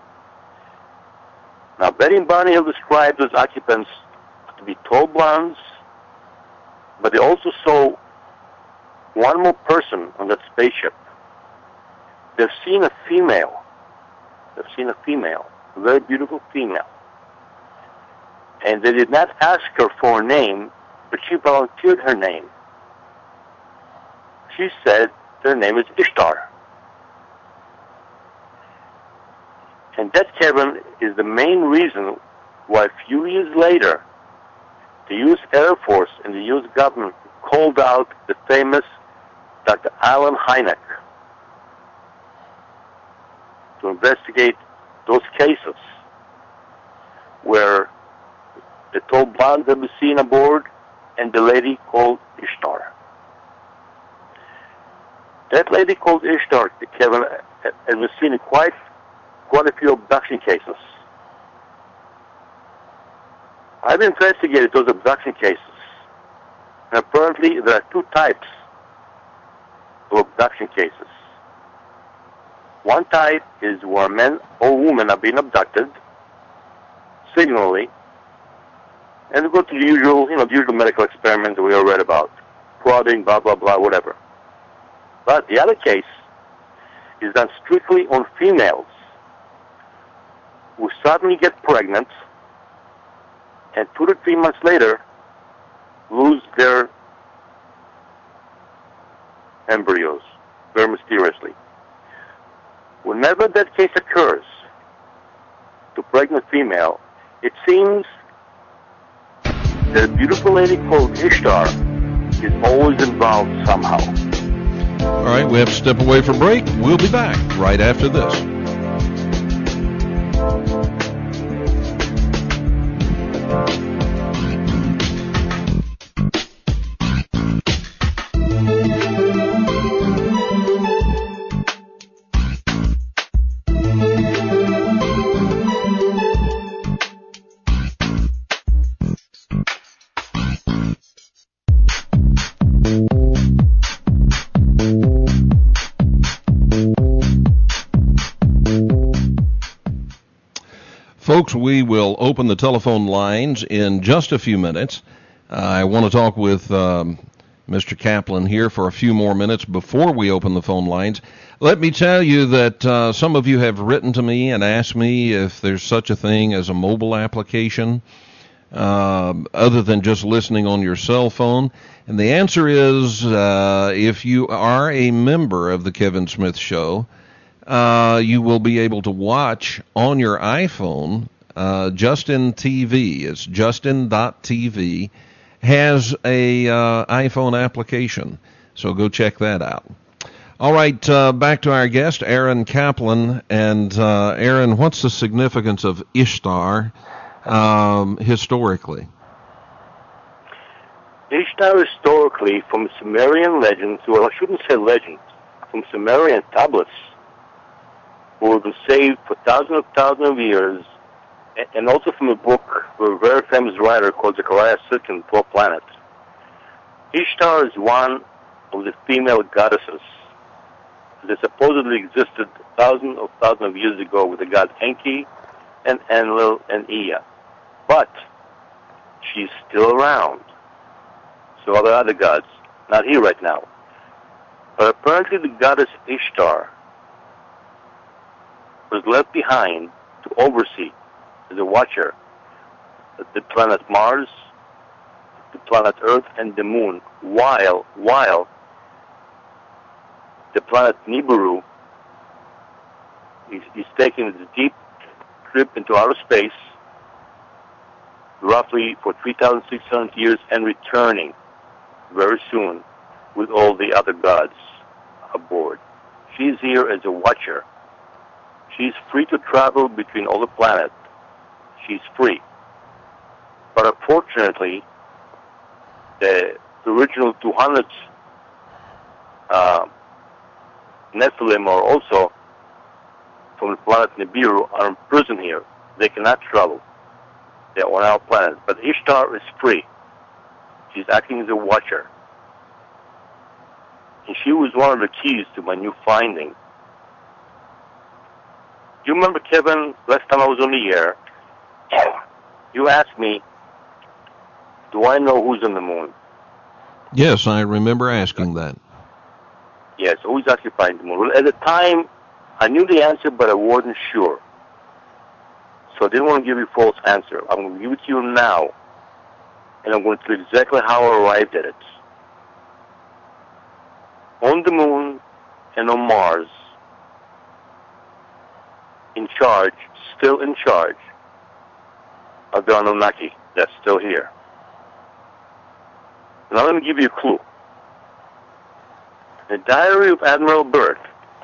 Now, Betty and Barney have described those occupants to be tall blondes, but they also saw one more person on that spaceship. They've seen a female. They've seen a female, a very beautiful female. And they did not ask her for a name, but she volunteered her name. She said their name is Ishtar. And that, Kevin, is the main reason why a few years later, the U S Air Force and the U S government called out the famous Doctor Alan Hynek to investigate those cases where the tall blonde that was seen aboard and the lady called Ishtar. That lady called Ishtar, Kevin, has been seen in quite, quite a few abduction cases. I've investigated those abduction cases, and apparently there are two types of abduction cases. One type is where men or women are being abducted, signally, and they go to the usual, you know, the usual medical experiment that we all read about, prodding, blah, blah, blah, whatever. But the other case is done strictly on females who suddenly get pregnant and two to three months later lose their embryos very mysteriously. Whenever that case occurs to pregnant female, it seems that a beautiful lady called Ishtar is always involved somehow. All right, we have to step away for break. We'll be back right after this. Folks, we will open the telephone lines in just a few minutes. Uh, I want to talk with um, Mister Kaplan here for a few more minutes before we open the phone lines. Let me tell you that uh, some of you have written to me and asked me if there's such a thing as a mobile application uh, other than just listening on your cell phone. And the answer is uh, if you are a member of the Kevin Smith Show, Uh, you will be able to watch on your iPhone. uh, Justin T V. It's Justin dot T V. Has a uh, iPhone application, so go check that out. All right, uh, back to our guest, Aaron Kaplan. And uh, Aaron, what's the significance of Ishtar um, historically? Ishtar historically, from Sumerian legends, well, I shouldn't say legends, from Sumerian tablets, who have been saved for thousands of thousands of years, and also from a book of a very famous writer called Zecharia Sitchin, Twelve Planets. Ishtar is one of the female goddesses that supposedly existed thousands of thousands of years ago with the god Enki and Enlil and Ea. But she's still around. So are the other gods. Not here right now. But apparently the goddess Ishtar was left behind to oversee, as a watcher, the planet Mars, the planet Earth, and the Moon, while while the planet Nibiru is, is taking a deep trip into outer space, roughly for three thousand six hundred years, and returning very soon with all the other gods aboard. She's here as a watcher. She's free to travel between all the planets, she's free. But unfortunately, the, the original two hundred uh, Nephilim are also from the planet Nibiru are in prison here. They cannot travel. They're on our planet. But Ishtar is free. She's acting as a watcher. And she was one of the keys to my new finding. You remember, Kevin, last time I was on the air, you asked me, do I know who's on the moon? Yes, I remember asking that. Yes, who's occupying the moon? Well, at the time, I knew the answer, but I wasn't sure. So I didn't want to give you a false answer. I'm going to give it to you now, and I'm going to tell you exactly how I arrived at it. On the moon and on Mars, in charge, still in charge, are the Anunnaki that's still here. Now let me give you a clue. The Diary of Admiral Byrd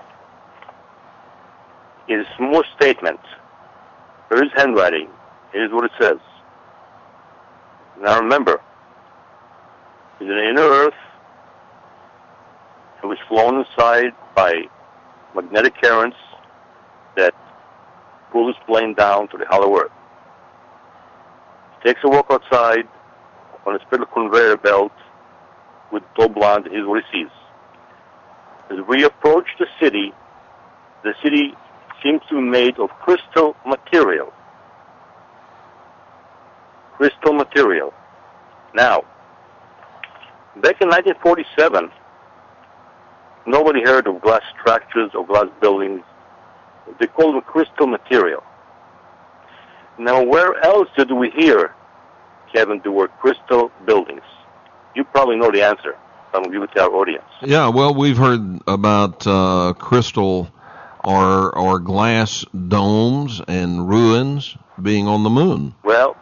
is a small statement. There is handwriting. Here's what it says. Now remember, it's an inner Earth. It was flown inside by magnetic currents that pull this plane down to the hollow Earth. He takes a walk outside on a spiral conveyor belt with tall blonde. Here's what he sees. As we approach the city, the city seems to be made of crystal material. Crystal material. Now, back in nineteen forty-seven, nobody heard of glass structures or glass buildings. They called them crystal material. Now, where else did we hear, Kevin, the word crystal buildings? You probably know the answer. I'm going to give it to our audience. Yeah, well, we've heard about uh, crystal or or glass domes and ruins being on the moon. Well,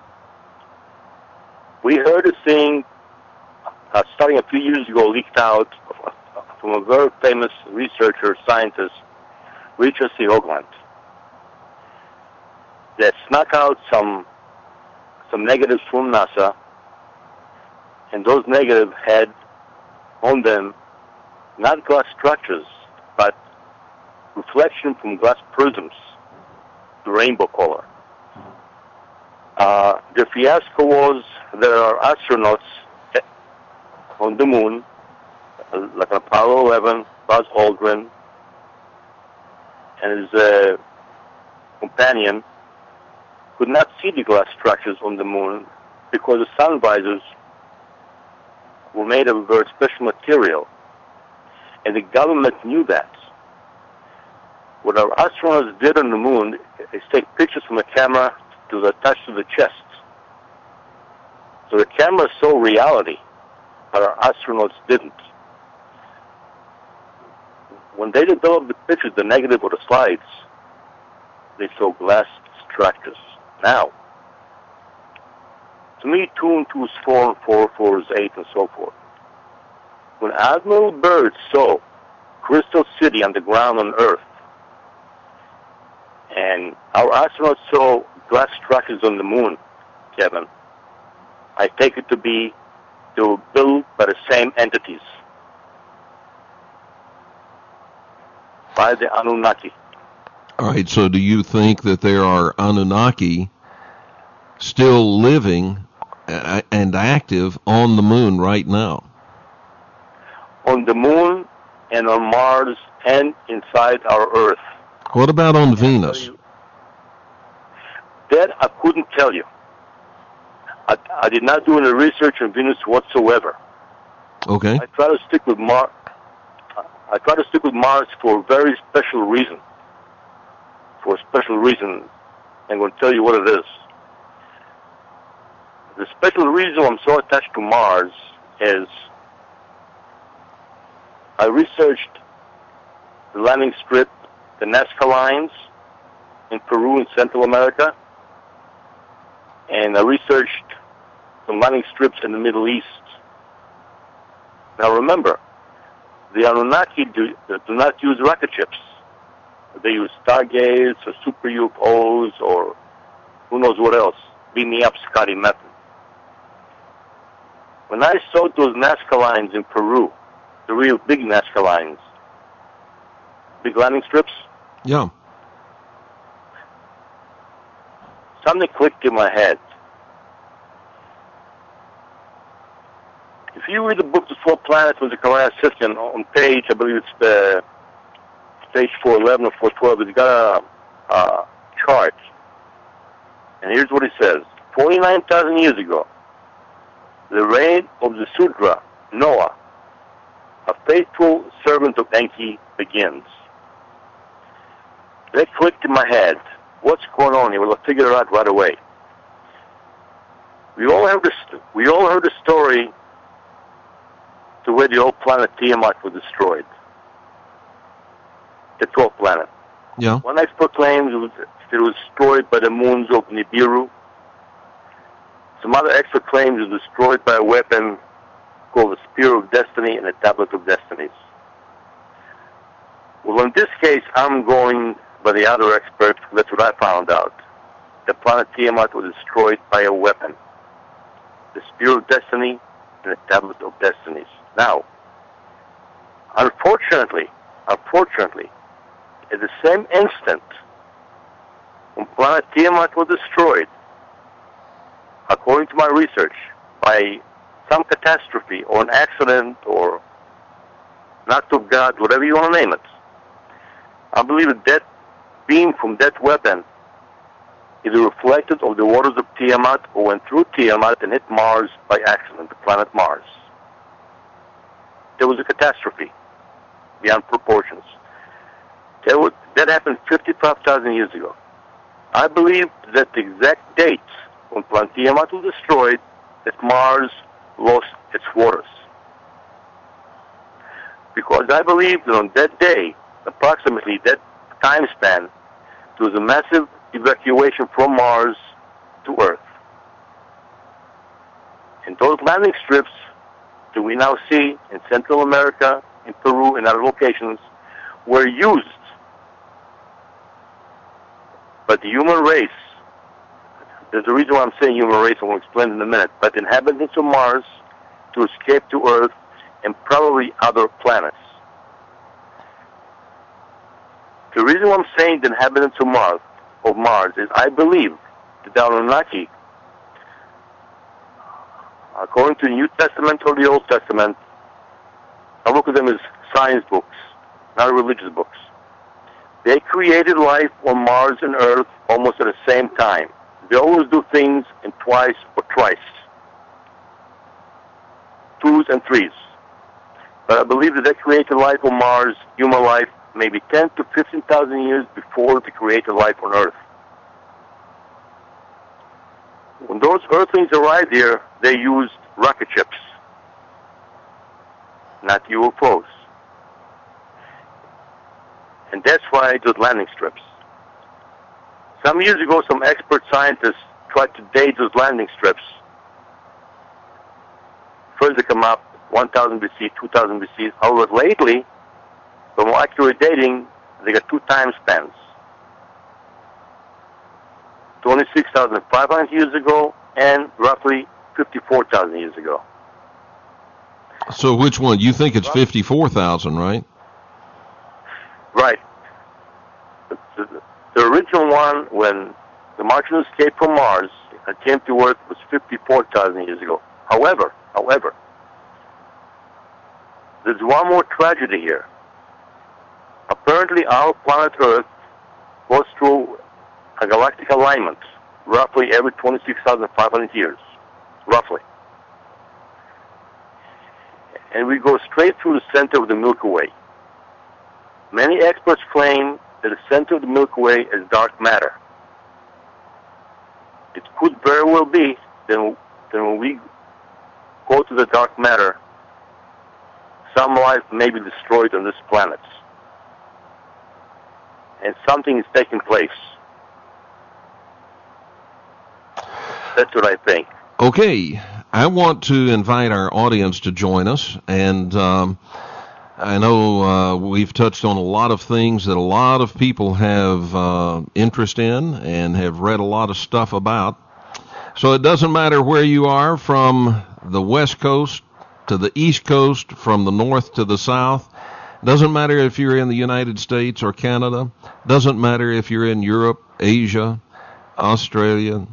we heard a thing uh, starting a few years ago leaked out from a very famous researcher, scientist, Richard C. Hoagland, that snuck out some some negatives from NASA, and those negatives had on them not glass structures, but reflection from glass prisms, the rainbow color. Uh, the fiasco was there are astronauts on the moon, like an Apollo eleven, Buzz Aldrin, and his uh, companion could not see the glass structures on the moon because the sun visors were made of a very special material, and the government knew that. What our astronauts did on the moon is take pictures from a camera to attach to the chest. So the camera saw reality, but our astronauts didn't. When they developed the pictures, the negative or the slides, they saw glass structures. Now, to me, two and two is four, and four, four is eight, and so forth. When Admiral Byrd saw Crystal City on the ground on Earth, and our astronauts saw glass structures on the moon, Kevin, I take it to be they were built by the same entities, by the Anunnaki. All right, so do you think that there are Anunnaki still living and active on the moon right now? On the moon and on Mars and inside our Earth. What about on Venus? That I couldn't tell you. I, I did not do any research on Venus whatsoever. Okay. I try to stick with Mars. I try to stick with Mars for a very special reason. For a special reason, I'm going to tell you what it is. The special reason I'm so attached to Mars is I researched the landing strip, the Nazca lines in Peru and Central America, and I researched some landing strips in the Middle East. Now remember, the Anunnaki do, do not use rocket ships. They use Stargates or Super U F Os or who knows what else. Beat me up, Scotty Method. When I saw those Nazca lines in Peru, the real big Nazca lines, big landing strips, Yeah. something clicked in my head. If you read the book, The Four Planets with Zecharia Sitchin, on page, I believe it's the page four eleven or four twelve, it's got a, a chart. And here's what it says. forty-nine thousand years ago, the reign of the Sudra, Noah, a faithful servant of Enki, begins. That clicked in my head. What's going on here? Well, I figured it out right away. We all heard the, we all heard the story to where the old planet Tiamat was destroyed. The twelfth planet. Yeah. One expert claims it was, it was destroyed by the moons of Nibiru. Some other expert claims it was destroyed by a weapon called the Spear of Destiny and the Tablet of Destinies. Well, in this case, I'm going by the other expert. That's what I found out. The planet Tiamat was destroyed by a weapon. The Spear of Destiny and the Tablet of Destinies. Now, unfortunately, unfortunately, at the same instant, when planet Tiamat was destroyed, according to my research, by some catastrophe or an accident or an act of God, whatever you want to name it, I believe that that beam from that weapon is reflected of the waters of Tiamat or went through Tiamat and hit Mars by accident, the planet Mars. There was a catastrophe beyond proportions. That, was, that happened fifty-five thousand years ago. I believe that the exact date when planet Tiamat was destroyed, that Mars lost its waters. Because I believe that on that day, approximately that time span, there was a massive evacuation from Mars to Earth. And those landing strips that we now see in Central America, in Peru, and other locations were used by the human race. There's a reason why I'm saying human race, I will explain in a minute, but inhabitants of Mars to escape to Earth and probably other planets. The reason why I'm saying the inhabitants of Mars, of Mars is I believe that the Anunnaki, according to the New Testament or the Old Testament, I look at them as science books, not religious books. They created life on Mars and Earth almost at the same time. They always do things in twice or thrice. Twos and threes. But I believe that they created life on Mars, human life, maybe ten to fifteen thousand years before they created life on Earth. When those Earthlings arrived here, they used rocket ships, not U F Os. And that's why those landing strips. Some years ago, some expert scientists tried to date those landing strips. First they come up one thousand B C, two thousand B C. However, lately, for more accurate dating, they got two time spans. twenty-six thousand five hundred years ago and roughly fifty-four thousand years ago. So which one? You think it's fifty-four thousand, right? Right. The, the, the original one, when the Martians escaped from Mars and came to Earth, was fifty-four thousand years ago. However, however, there's one more tragedy here. Apparently, our planet Earth goes through a galactic alignment roughly every twenty-six thousand five hundred years, roughly. And we go straight through the center of the Milky Way. Many experts claim that the center of the Milky Way is dark matter. It could very well be that when we go to the dark matter, some life may be destroyed on this planet. And something is taking place. That's what I think. Okay, I want to invite our audience to join us, and um, I know uh, we've touched on a lot of things that a lot of people have uh, interest in and have read a lot of stuff about. So it doesn't matter where you are, from the West Coast to the East Coast, from the North to the South. Doesn't matter if you're in the United States or Canada. Doesn't matter if you're in Europe, Asia, Australia,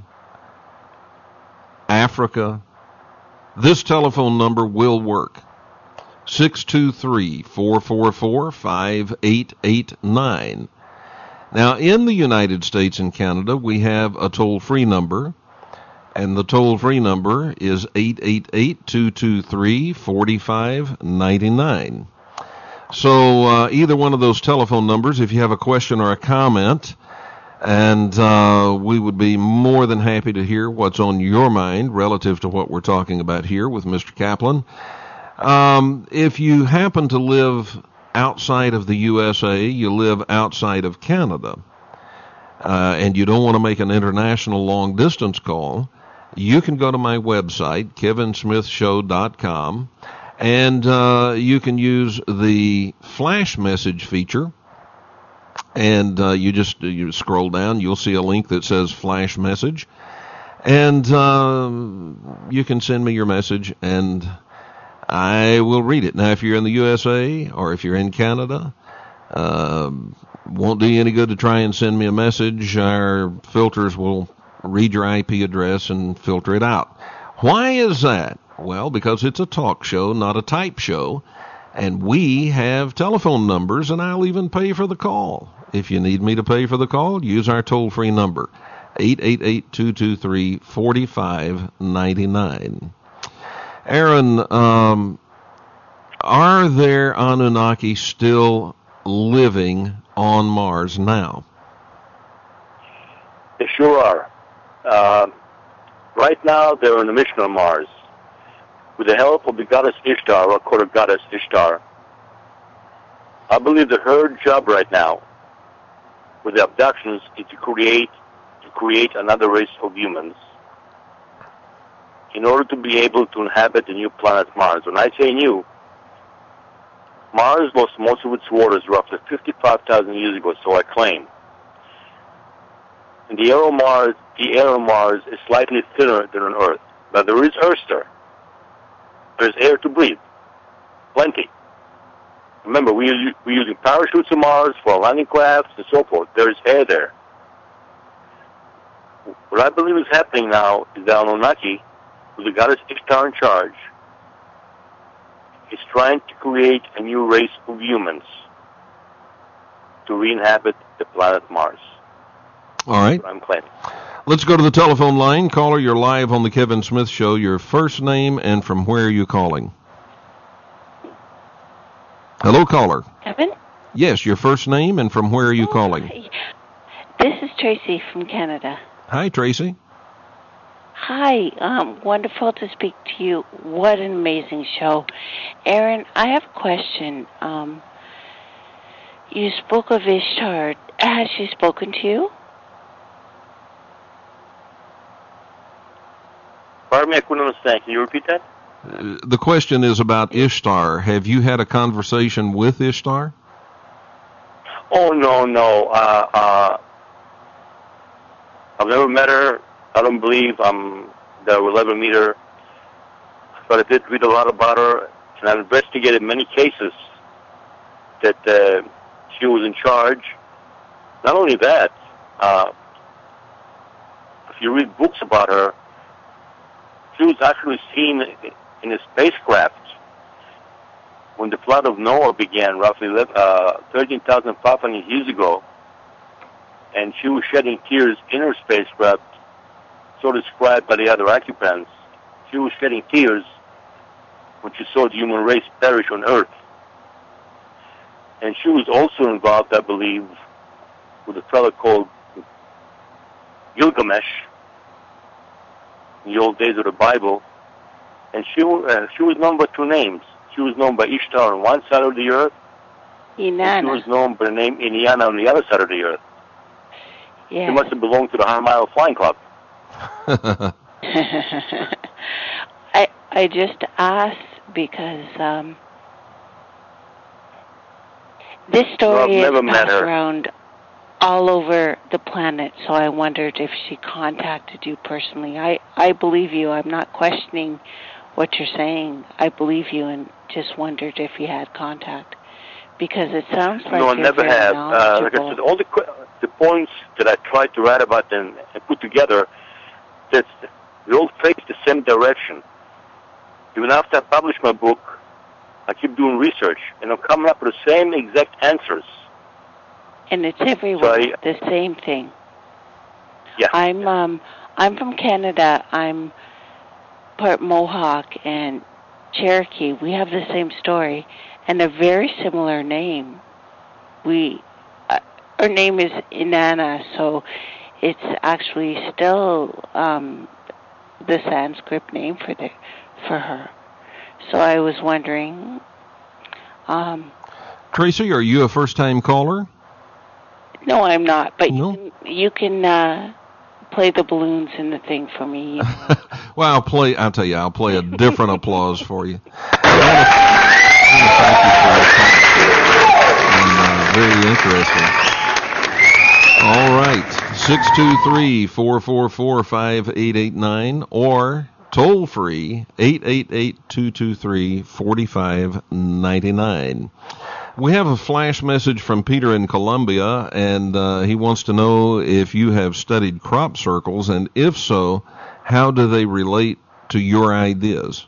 Africa. This telephone number will work. six two three, four four four, five eight eight nine. Now, in the United States and Canada, we have a toll-free number, and the toll-free number is eight eight eight, two two three, four five nine nine. So uh, either one of those telephone numbers, if you have a question or a comment, and uh, we would be more than happy to hear what's on your mind relative to what we're talking about here with Mister Kaplan. Um, if you happen to live outside of the U S A, you live outside of Canada, uh, and you don't want to make an international long-distance call, you can go to my website, kevin smith show dot com, and uh, you can use the flash message feature, and uh, you just you scroll down, you'll see a link that says flash message, and uh, you can send me your message, and I will read it. Now, if you're in the U S A or if you're in Canada, uh, won't do you any good to try and send me a message. Our filters will read your I P address and filter it out. Why is that? Well, because it's a talk show, not a type show, and we have telephone numbers, and I'll even pay for the call. If you need me to pay for the call, use our toll-free number, eight eight eight, two two three, four five nine nine. Aaron, um, are there Anunnaki still living on Mars now? They sure are. Uh, right now, they're on a mission on Mars. With the help of the goddess Ishtar, or called goddess Ishtar, I believe that her job right now with the abductions is to create to create another race of humans in order to be able to inhabit the new planet Mars. When I say new, Mars lost most of its waters roughly fifty-five thousand years ago, so I claim. And the air on Mars, the air on Mars is slightly thinner than on Earth, but there is Earth there. There's air to breathe, plenty. Remember, we use, we're using parachutes on Mars for our landing crafts and so forth. There is air there. What I believe is happening now is that Anunnaki, with the goddess Ishtar in charge, is trying to create a new race of humans to re-inhabit the planet Mars. All right. That's what I'm claiming. Let's go to the telephone line. Caller, you're live on the Kevin Smith Show. Your first name and from where are you calling? Hello, caller. Kevin? Yes, your first name and from where are you oh, calling? Hi. This is Tracy from Canada. Hi, Tracy. Hi, um, wonderful to speak to you. What an amazing show. Aaron, I have a question. Um, you spoke of Ishtar. Has she spoken to you? Pardon me, I couldn't understand. Can you repeat that? Uh, the question is about Ishtar. Have you had a conversation with Ishtar? Oh, no, no. Uh, uh, I've never met her. I don't believe um, that I will ever meet her. But I did read a lot about her, and I've investigated many cases that uh, she was in charge. Not only that, uh, if you read books about her, she was actually seen in a spacecraft when the flood of Noah began, roughly uh, thirteen thousand five hundred years ago, and she was shedding tears in her spacecraft, so described by the other occupants. She was shedding tears when she saw the human race perish on Earth. And she was also involved, I believe, with a fellow called Gilgamesh, in the old days of the Bible, and she uh, she was known by two names. She was known by Ishtar on one side of the earth, Inanna. and she was known by the name Inanna on the other side of the earth. Yeah. She must have belonged to the Hundred Mile Flying Club. I I just asked because um, This story No, I've never is met passed her. around all over the planet, so I wondered if she contacted you personally. I, I believe you. I'm not questioning what you're saying. I believe you, and just wondered if you had contact, because it sounds like No, I you're never very have. Uh, like I knowledgeable. said, all the qu- the points that I tried to write about and, and put together, that's they all face the same direction. Even after I publish my book, I keep doing research, and I'm coming up with the same exact answers. And it's everywhere, So I- the same thing. Yeah. I'm um I'm from Canada. I'm part Mohawk and Cherokee. We have the same story and a very similar name. We uh, her name is Inanna, so it's actually still um, the Sanskrit name for the for her. So I was wondering. Um, Tracy, are you a first-time caller? no, I'm not. But No? you can, you can uh, play the balloons in the thing for me. You know. Well, I'll play. I'll tell you, I'll play a different applause for you. I want to, I want to thank you for your call. And, uh, very interesting. All right, six two three, four four four, five eight eight nine or toll free eight eight eight, two two three, four five nine nine. We have a flash message from Peter in Columbia, and uh, he wants to know if you have studied crop circles, and if so, how do they relate to your ideas?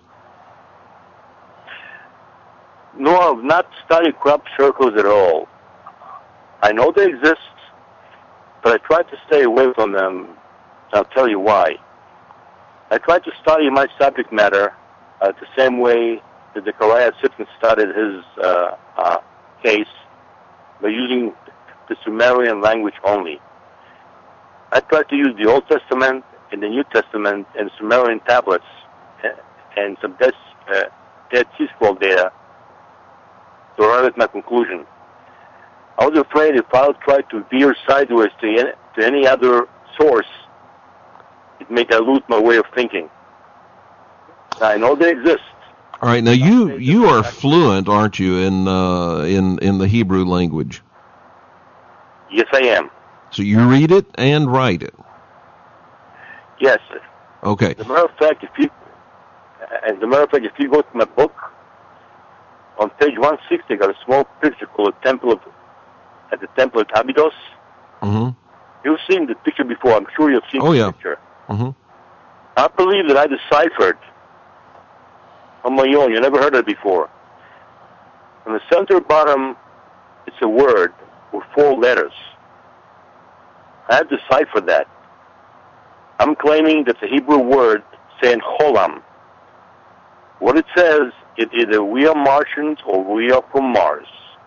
No, I've not studied crop circles at all. I know they exist, but I try to stay away from them. I'll tell you why. I try to study my subject matter uh, the same way that Zechariah Sitchin studied his uh, uh, case, by using the Sumerian language only. I try to use the Old Testament and the New Testament and Sumerian tablets and some Dead, uh, Dead Sea Scroll data to arrive at my conclusion. I was afraid if I would try to veer sideways to any, to any other source, it may dilute my way of thinking. Now, I know they exist. All right, now you you are fluent, aren't you, in uh, in in the Hebrew language? Yes, I am. So you read it and write it. Yes. Okay. As a matter of fact, if you, as a matter of fact, if you go to my book, on page one sixty, I got a small picture called the Temple of, at the Temple at Abydos. Mm-hmm. You've seen the picture before. I'm sure you've seen Oh, the yeah. picture. Mm-hmm. I believe that I deciphered on my own. You never heard it before. On the center bottom, it's a word with four letters. I have deciphered that. I'm claiming that the Hebrew word saying Cholam. What it says is either we are Martians or we are from Mars.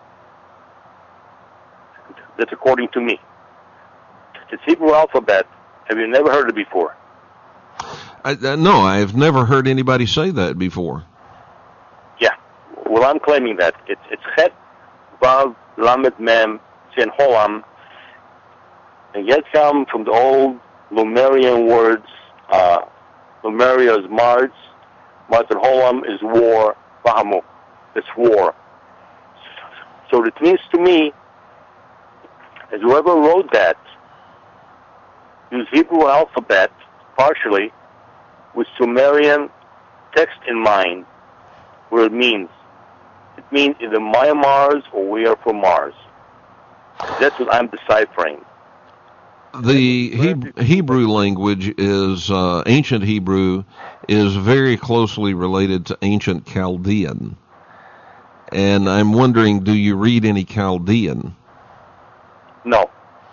That's according to me. It's Hebrew alphabet. Have you never heard it before? I, uh, no, I've never heard anybody say that before. Yeah. Well, I'm claiming that. It's it's Chet, Vav, Lamed, Mem, Sin, Holam. And yet come from the old Lumerian words. Uh, Lumeria is Mars. Mars and Holam is war. Bahamut. It's war. So it means to me, as whoever wrote that, used Hebrew alphabet partially with Sumerian text in mind, where it means. It means either my Mars or we are from Mars. That's what I'm deciphering. The Heb- Hebrew language is, uh, ancient Hebrew, is very closely related to ancient Chaldean. And I'm wondering, do you read any Chaldean? No.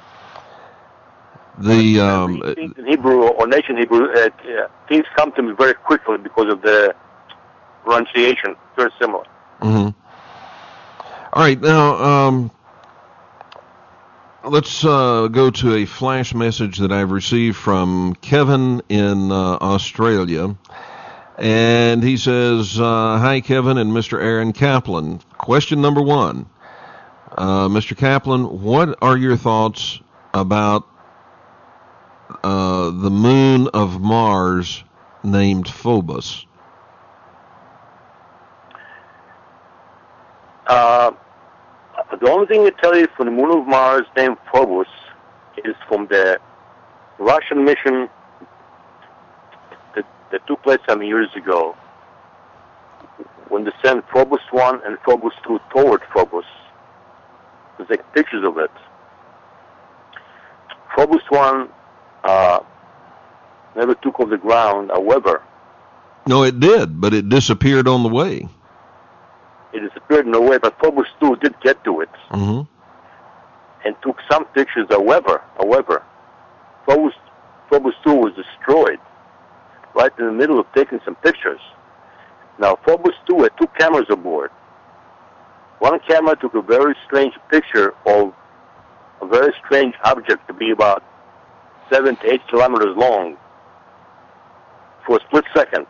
The um, Things in Hebrew or nation Hebrew, uh, uh, things come to me very quickly because of the pronunciation. Very similar. Mm-hmm. All right, now um, let's uh, go to a flash message that I've received from Kevin in uh, Australia. And he says, uh, hi, Kevin and Mister Aaron Kaplan. Question number one. Uh, Mister Kaplan, what are your thoughts about uh, the moon of Mars named Phobos? Uh, The only thing I tell you from the moon of Mars named Phobos is from the Russian mission that, that took place some years ago when they sent Phobos one and Phobos two toward Phobos. There's like pictures of it. Phobos one uh, never took off the ground, however. No, it did, but it disappeared on the way. It disappeared in a way, but Phobos two did get to it Mm-hmm. and took some pictures. However, however, Phobos, Phobos two was destroyed right in the middle of taking some pictures. Now, Phobos two had two cameras aboard. One camera took a very strange picture of a very strange object to be about seven to eight kilometers long for a split second.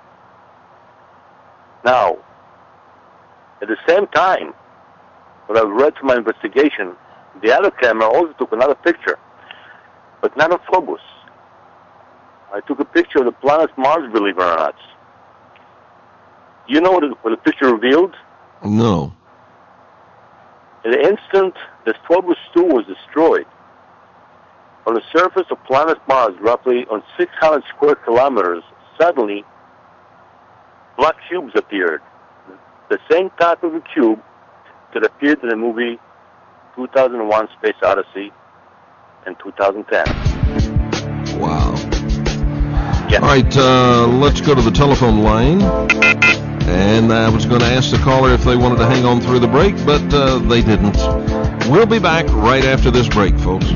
Now, at the same time, what I've read from my investigation, the other camera also took another picture, but not of Phobos. I took a picture of the planet Mars, believe it or not. You know what, it, what the picture revealed? No. In the instant that Phobos two was destroyed, on the surface of planet Mars, roughly on six hundred square kilometers, suddenly black cubes appeared. The same type of a cube that appeared in the movie two thousand one Space Odyssey and two thousand ten. Wow. Yeah. All right, uh, let's go to the telephone line. And I was going to ask the caller if they wanted to hang on through the break, but uh, they didn't. We'll be back right after this break, folks.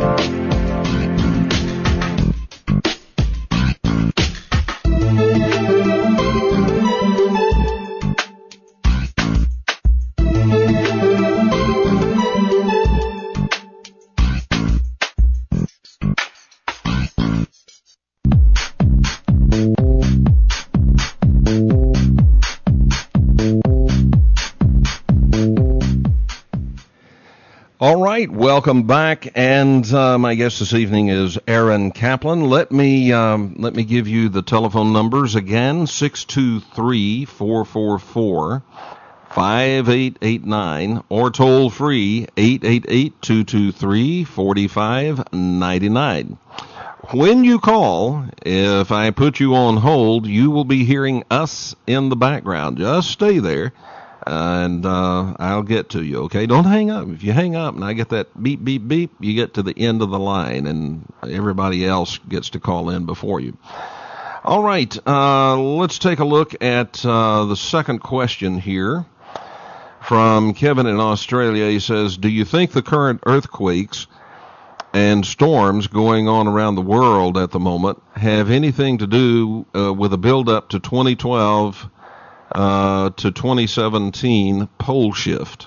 All right, welcome back, and uh, my guest this evening is Aaron Kaplan. Let me um, let me give you the telephone numbers again: six two three, four four four, five eight eight nine, or toll free eight eight eight, two two three, four five nine nine. When you call, if I put you on hold, you will be hearing us in the background. Just stay there. And uh, I'll get to you, okay? Don't hang up. If you hang up and I get that beep, beep, beep, you get to the end of the line, and everybody else gets to call in before you. All right, uh, let's take a look at uh, the second question here from Kevin in Australia. He says, do you think the current earthquakes and storms going on around the world at the moment have anything to do uh, with a build-up to twenty twelve Uh, to twenty seventeen pole shift?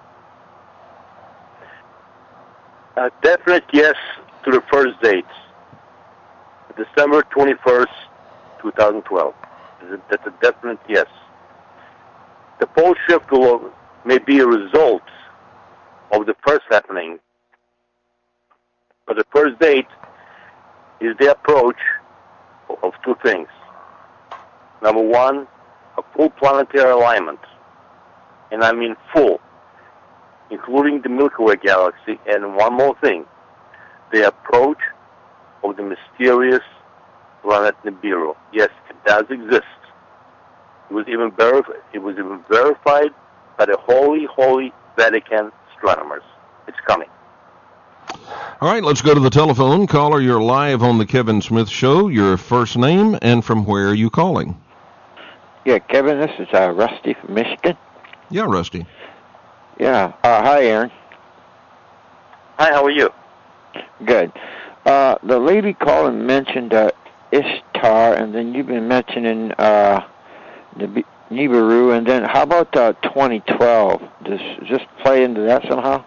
Uh, definite yes to the first date, December twenty-first, twenty twelve. That's a definite yes. The pole shift will, may be a result of the first happening, but the first date is the approach of two things. Number one, a full planetary alignment, and I mean full, including the Milky Way galaxy, and one more thing, the approach of the mysterious planet Nibiru. Yes, it does exist. It was even verified. It was even verified by the Holy, Holy Vatican astronomers. It's coming. All right, let's go to the telephone. Caller, you're live on the Kevin Smith Show. Your first name and from where are you calling? Yeah, Kevin, this is uh, Rusty from Michigan. Yeah, Rusty. Yeah. Uh, hi, Aaron. Hi, how are you? Good. Uh, the lady called and mentioned uh, Ishtar, and then you've been mentioning uh, Nib- Nibiru, and then how about uh, twenty twelve? Does this play into that somehow?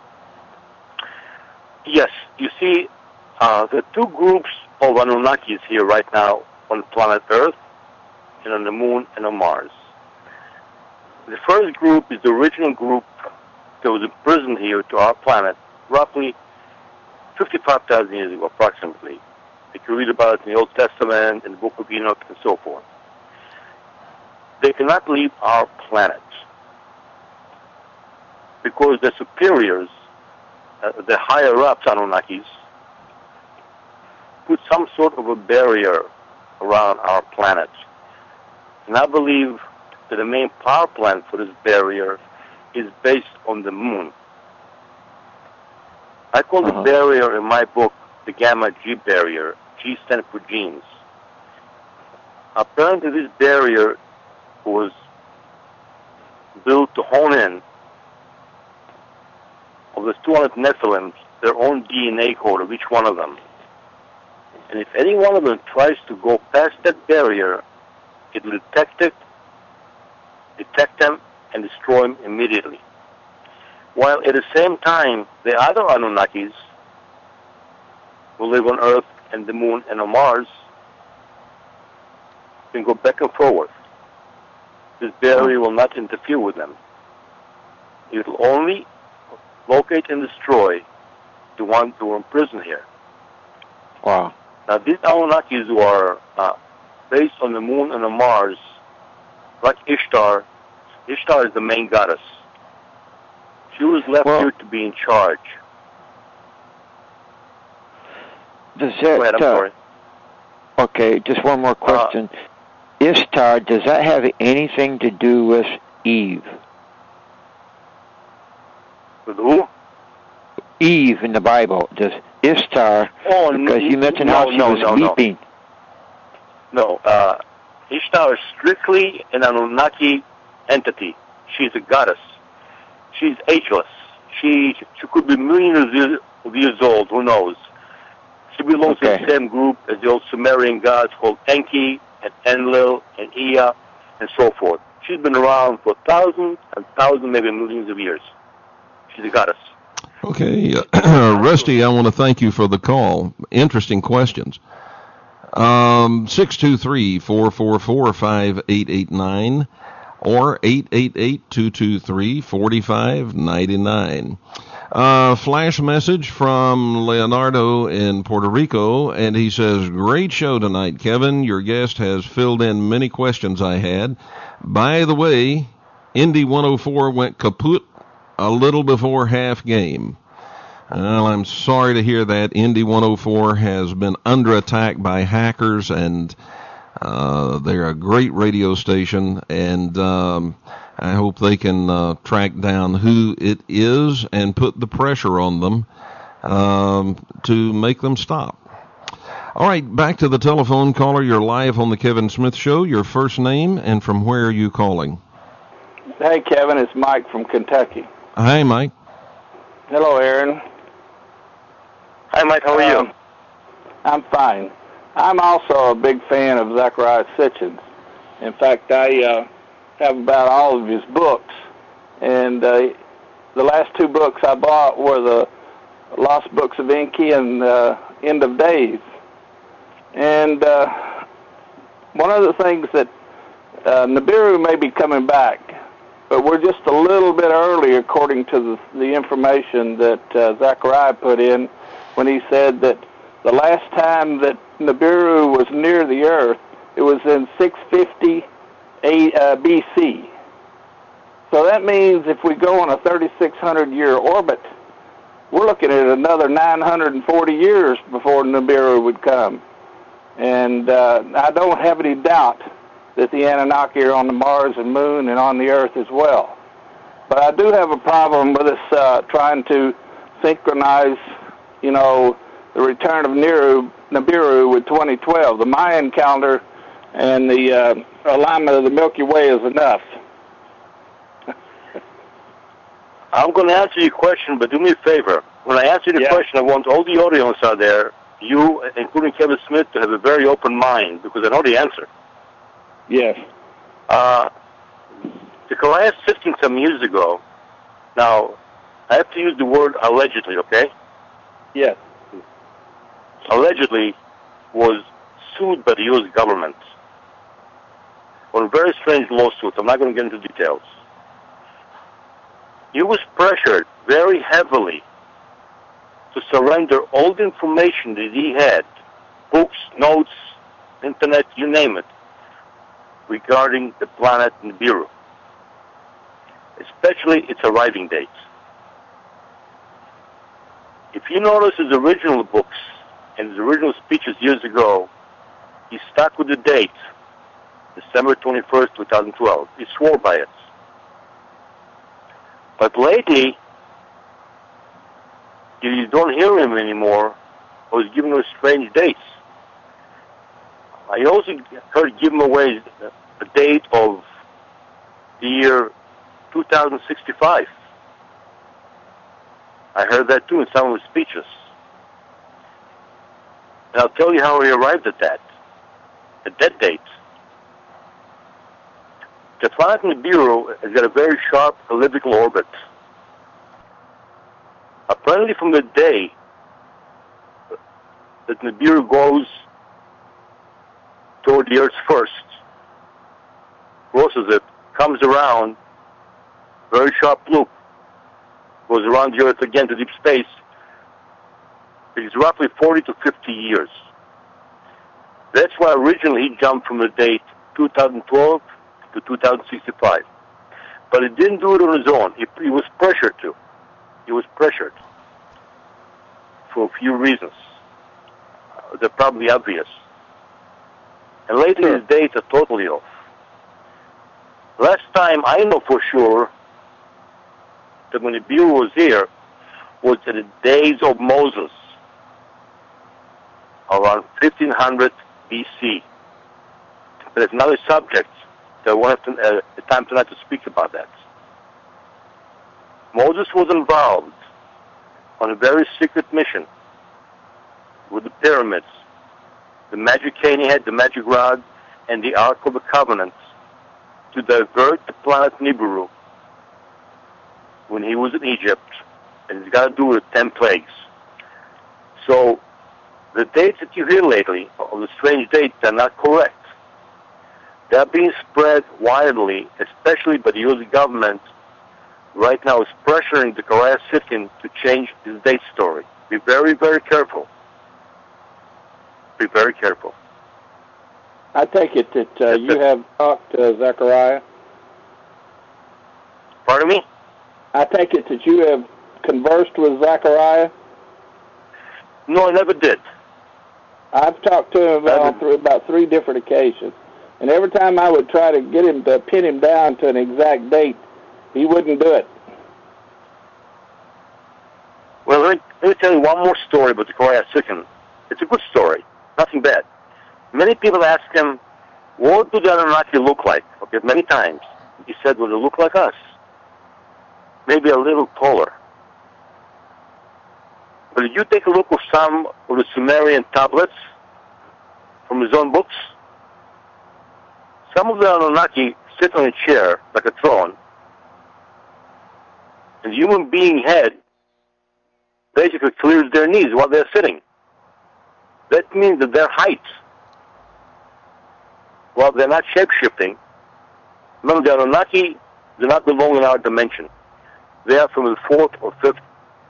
Yes. You see, uh, the two groups of Anunnakis here right now on planet Earth, and on the Moon and on Mars. The first group is the original group that was imprisoned here to our planet roughly fifty-five thousand years ago, approximately. You can read about it in the Old Testament, in the Book of Enoch, and so forth. They cannot leave our planet. because the superiors, uh, the higher-ups Anunnakis, put some sort of a barrier around our planet. And I believe that the main power plant for this barrier is based on the moon. I call uh-huh. the barrier in my book the Gamma G barrier. G stands for genes. Apparently this barrier was built to hone in of the two hundred Nephilims, their own D N A code of each one of them. And if any one of them tries to go past that barrier, it will detect it, detect them, and destroy them immediately. While at the same time, the other Anunnakis who live on Earth and the Moon and on Mars can go back and forward. This barrier will not interfere with them. It will only locate and destroy the ones who are imprisoned here. Wow. Now, these Anunnakis who are uh, based on the Moon and on Mars, like Ishtar, Ishtar is the main goddess. She was left well, here to be in charge. Does that, Go ahead, I'm uh, sorry. Okay, just one more question. Uh, Ishtar, does that have anything to do with Eve? With who? Eve in the Bible. Does Ishtar, oh, because you mentioned no, how she no, was no, weeping. No, no uh, Ishtar is strictly an Anunnaki entity. She's a goddess. She's ageless. She she could be millions of years, of years old, who knows. She belongs okay. to the same group as the old Sumerian gods called Enki and Enlil and Ea and so forth. She's been around for thousands and thousands, maybe millions of years. She's a goddess. Okay, uh, Rusty, I want to thank you for the call. Interesting questions. Um, six two three, four four four, five eight eight nine or eight eight eight, two two three, four five nine nine. Uh, flash message from Leonardo in Puerto Rico, and he says, great show tonight, Kevin. Your guest has filled in many questions I had. By the way, Indy one oh four went kaput a little before half game. Well, I'm sorry to hear that. Indy one oh four has been under attack by hackers, and uh, they're a great radio station, and um, I hope they can uh, track down who it is and put the pressure on them um, to make them stop. All right, back to the telephone caller. You're live on the Kevin Smith Show. Your first name and from where are you calling? Hey, Kevin, it's Mike from Kentucky. Hi, Mike. Hello, Aaron. Hi, Mike. How are um, you? I'm fine. I'm also a big fan of Zecharia Sitchin. In fact, I uh, have about all of his books, and uh, the last two books I bought were the Lost Books of Enki and uh, End of Days. And uh, one of the things that uh, Nibiru may be coming back, but we're just a little bit early according to the, the information that uh, Zecharia put in when he said that the last time that Nibiru was near the Earth, it was in six fifty uh, B C. So that means if we go on a thirty-six hundred year orbit, we're looking at another nine hundred forty years before Nibiru would come. And uh, I don't have any doubt that the Anunnaki are on the Mars and Moon and on the Earth as well. But I do have a problem with us uh, trying to synchronize, you know, the return of Nibiru, Nibiru with twenty twelve. The Mayan calendar and the uh, alignment of the Milky Way is enough. I'm going to answer your question, but do me a favor. When I answer the yeah. question, I want all the audience out there, you, including Kevin Smith, to have a very open mind, because I know the answer. Yes. Uh, Zecharia Sitchin some years ago, now, I have to use the word allegedly, okay? Yes. Allegedly was sued by the U S government on a very strange lawsuit. I'm not going to get into details. He was pressured very heavily to surrender all the information that he had, books, notes, internet, you name it, regarding the planet Nibiru, especially its arriving dates. if you notice his original books and his original speeches years ago, he stuck with the date, December twenty-first, twenty twelve. He swore by it. But lately, you don't hear him anymore, or he's giving us strange dates. I also heard give him away a date of the year two thousand sixty-five. I heard that too in some of his speeches. And I'll tell you how he arrived at that, at that date. The planet Nibiru has got a very sharp elliptical orbit. Apparently from the day that Nibiru goes toward the Earth's first, crosses it, comes around, very sharp loop, goes around the Earth again to deep space, it is roughly forty to fifty years. That's why originally he jumped from the date two thousand twelve to two thousand sixty-five. But he didn't do it on his own. He, he was pressured to. He was pressured for a few reasons. Uh, they're probably obvious. And lately his dates are totally off. Last time I know for sure that when Nibiru was here was in the days of Moses, around fifteen hundred B C. But it's another subject that I won't have to, uh, the time tonight to speak about that. Moses was involved on a very secret mission with the pyramids, the magic cane he had, the magic rod, and the Ark of the Covenant to divert the planet Nibiru when he was in Egypt, and he's got to do with ten plagues. So the dates that you hear lately, of the strange dates, are not correct. They're being spread widely, especially by the U S government. Right now is pressuring the Karaya Sitkin to change his date story. Be very, very careful. Be very careful. I take it that uh, you have talked to Zechariah. Pardon me? I take it that you have conversed with Zechariah. No, I never did. I've talked to him on th- about three different occasions, and every time I would try to get him to pin him down to an exact date, he wouldn't do it. Well, let me, let me tell you one more story about the Karaya Sitkin. It's a good story, nothing bad. Many people ask him, what do the Anunnaki look like? Okay, many times. He said, well, they look like us. Maybe a little taller. But if you take a look at some of the Sumerian tablets from his own books, some of the Anunnaki sit on a chair like a throne, and the human being head basically clears their knees while they're sitting. That means that their height, while they're not shape-shifting, remember the Anunnaki do not belong in our dimension. They are from the fourth or fifth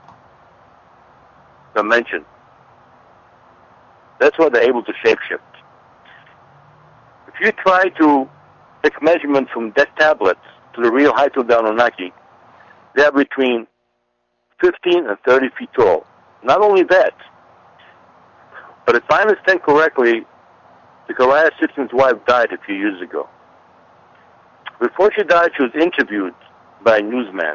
dimension. That's why they're able to shapeshift. If you try to take measurements from that tablet to the real height of the Anunnaki, they are between fifteen and thirty feet tall. Not only that, but if I understand correctly, the Karaya Sitkin's wife died a few years ago. Before she died, she was interviewed by a newsman.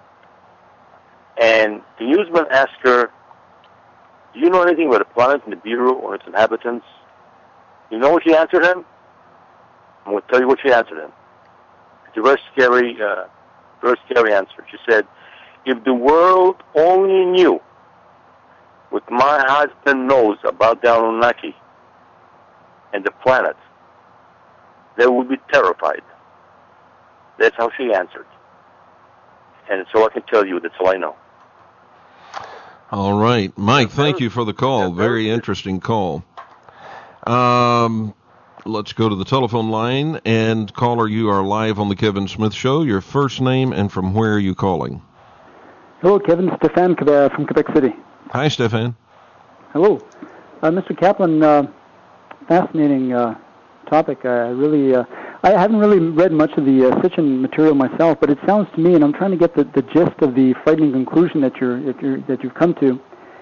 And the newsman asked her, do you know anything about the planet Nibiru or its inhabitants? You know what she answered him? I'm going to tell you what she answered him. It's a very scary, uh, very scary answer. She said, if the world only knew what my husband knows about the Anunnaki and the planet, they would be terrified. That's how she answered. And so I can tell you, that's all I know. All right. Mike, thank you for the call. Very interesting call. Um, let's go to the telephone line. And caller, you are live on the Kevin Smith Show. Your first name and from where are you calling? Hello, Kevin. Stefan from Quebec City. Hi, Stefan. Hello. Uh, Mister Kaplan, uh, fascinating uh, topic. I really, uh, I haven't really read much of the uh, Sitchin material myself, but it sounds to me, and I'm trying to get the, the gist of the frightening conclusion that you're, that you're that you've come to.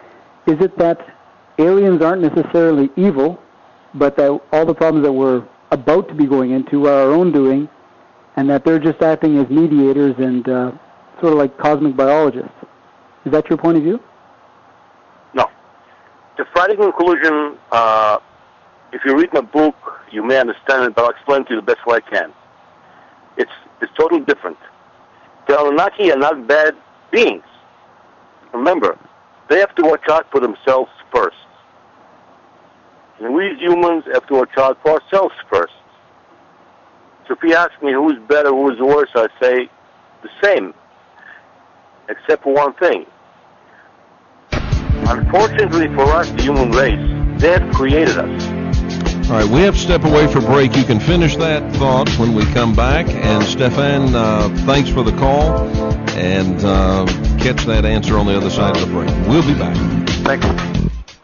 is it that aliens aren't necessarily evil, but that all the problems that we're about to be going into are our own doing, and that they're just acting as mediators and uh, sort of like cosmic biologists? Is that your point of view? No. The Friday conclusion, uh, if you read my book, you may understand it, but I'll explain to you the best way I can. It's, it's totally different. The Anunnaki are not bad beings. Remember, they have to watch out for themselves first. And we as humans have to watch out for ourselves first. So if you ask me who's better, who's worse, I say the same, except for one thing. Unfortunately for us, the human race, they have created us. All right, we have to step away for break. You can finish that thought when we come back. And Stefan, uh, thanks for the call, and uh, catch that answer on the other side of the break. We'll be back. Thank you.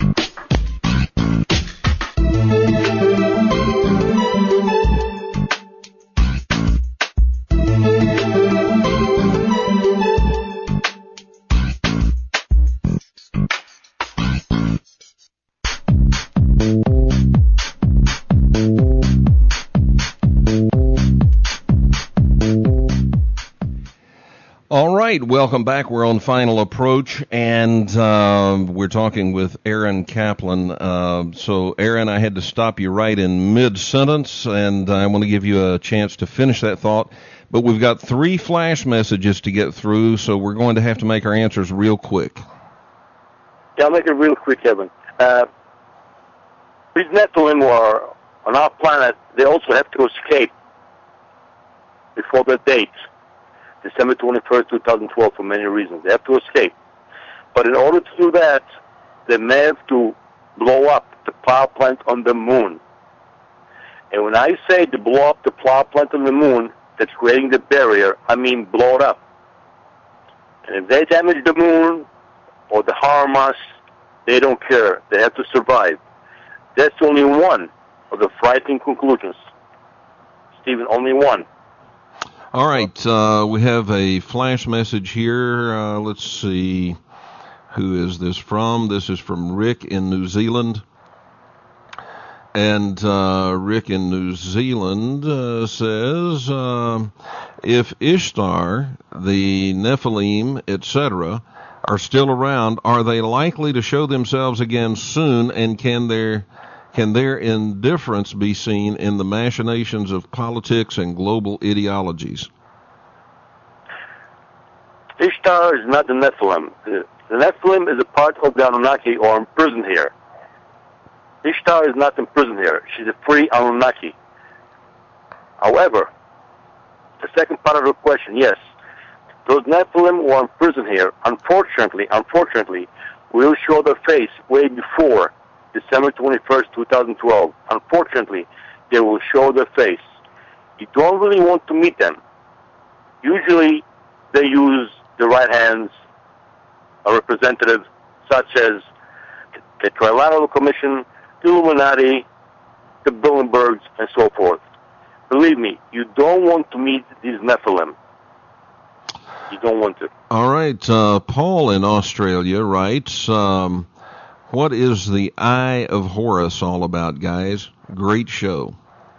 All right, welcome back. We're on Final Approach, and uh, we're talking with Aaron Kaplan. Uh, so, Aaron, I had to stop you right in mid-sentence, and I want to give you a chance to finish that thought. But we've got three flash messages to get through, so we're going to have to make our answers real quick. Yeah, I'll make it real quick, Kevin. Uh, these Nephilim are on our planet. They also have to escape before their date. December twenty-first, twenty twelve, for many reasons. They have to escape. But in order to do that, they may have to blow up the power plant on the moon. And when I say to blow up the power plant on the moon that's creating the barrier, I mean blow it up. And if they damage the moon or they harm us, they don't care. They have to survive. That's only one of the frightening conclusions. Stephen, only one. All right, uh, we have a flash message here. Uh, let's see, who is this from? This is from Rick in New Zealand. And uh, Rick in New Zealand uh, says, uh, if Ishtar, the Nephilim, et cetera, are still around, are they likely to show themselves again soon, and can their Can their indifference be seen in the machinations of politics and global ideologies? Ishtar is not the Nephilim. The Nephilim is a part of the Anunnaki or imprisoned here. Ishtar is not imprisoned here. She's a free Anunnaki. However, the second part of the question, yes, those Nephilim who are imprisoned here, unfortunately, unfortunately, will show their face way before December twenty-first, twenty twelve. Unfortunately, they will show their face. You don't really want to meet them. Usually, they use the right hands, a representative such as the Trilateral Commission, the Illuminati, the Bilderbergs, and so forth. Believe me, you don't want to meet these Nephilim. You don't want to. All right, uh, Paul in Australia writes, um, what is the Eye of Horus all about, guys? Great show.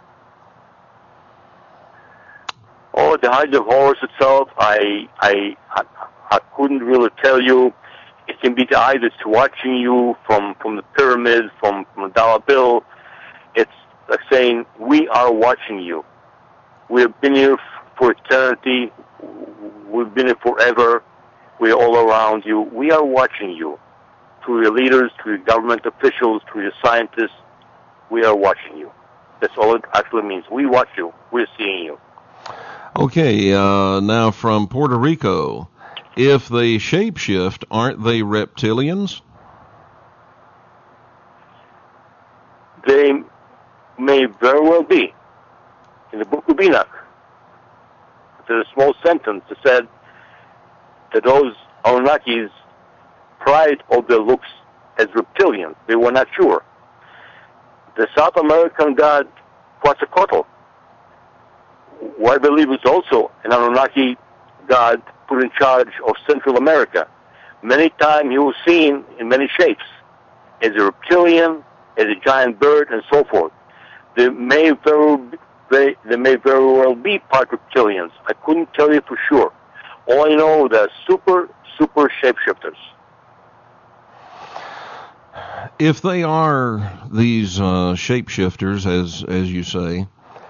Oh, the Eye of Horus itself, I, I, I, I couldn't really tell you. It can be the eye that's watching you from, from the pyramid, from, from the dollar bill. It's like saying, we are watching you. We have been here for eternity. We've been here forever. We're all around you. We are watching you. Through your leaders, through your government officials, through your scientists, we are watching you. That's all it actually means. We watch you. We're seeing you. Okay, uh, now from Puerto Rico. If they shapeshift, aren't they reptilians? They may very well be. In the Book of Enoch, there's a small sentence that said that those Anunnakis pride of their looks as reptilian. They were not sure. The South American god Quetzalcoatl, who I believe is also an Anunnaki god put in charge of Central America, Many times he was seen in many shapes, as a reptilian, as a giant bird, and so forth. They may very, they, they may very well be part reptilians. I couldn't tell you for sure. All I know, they're super, super shapeshifters. If they are these uh, shapeshifters, as as you say,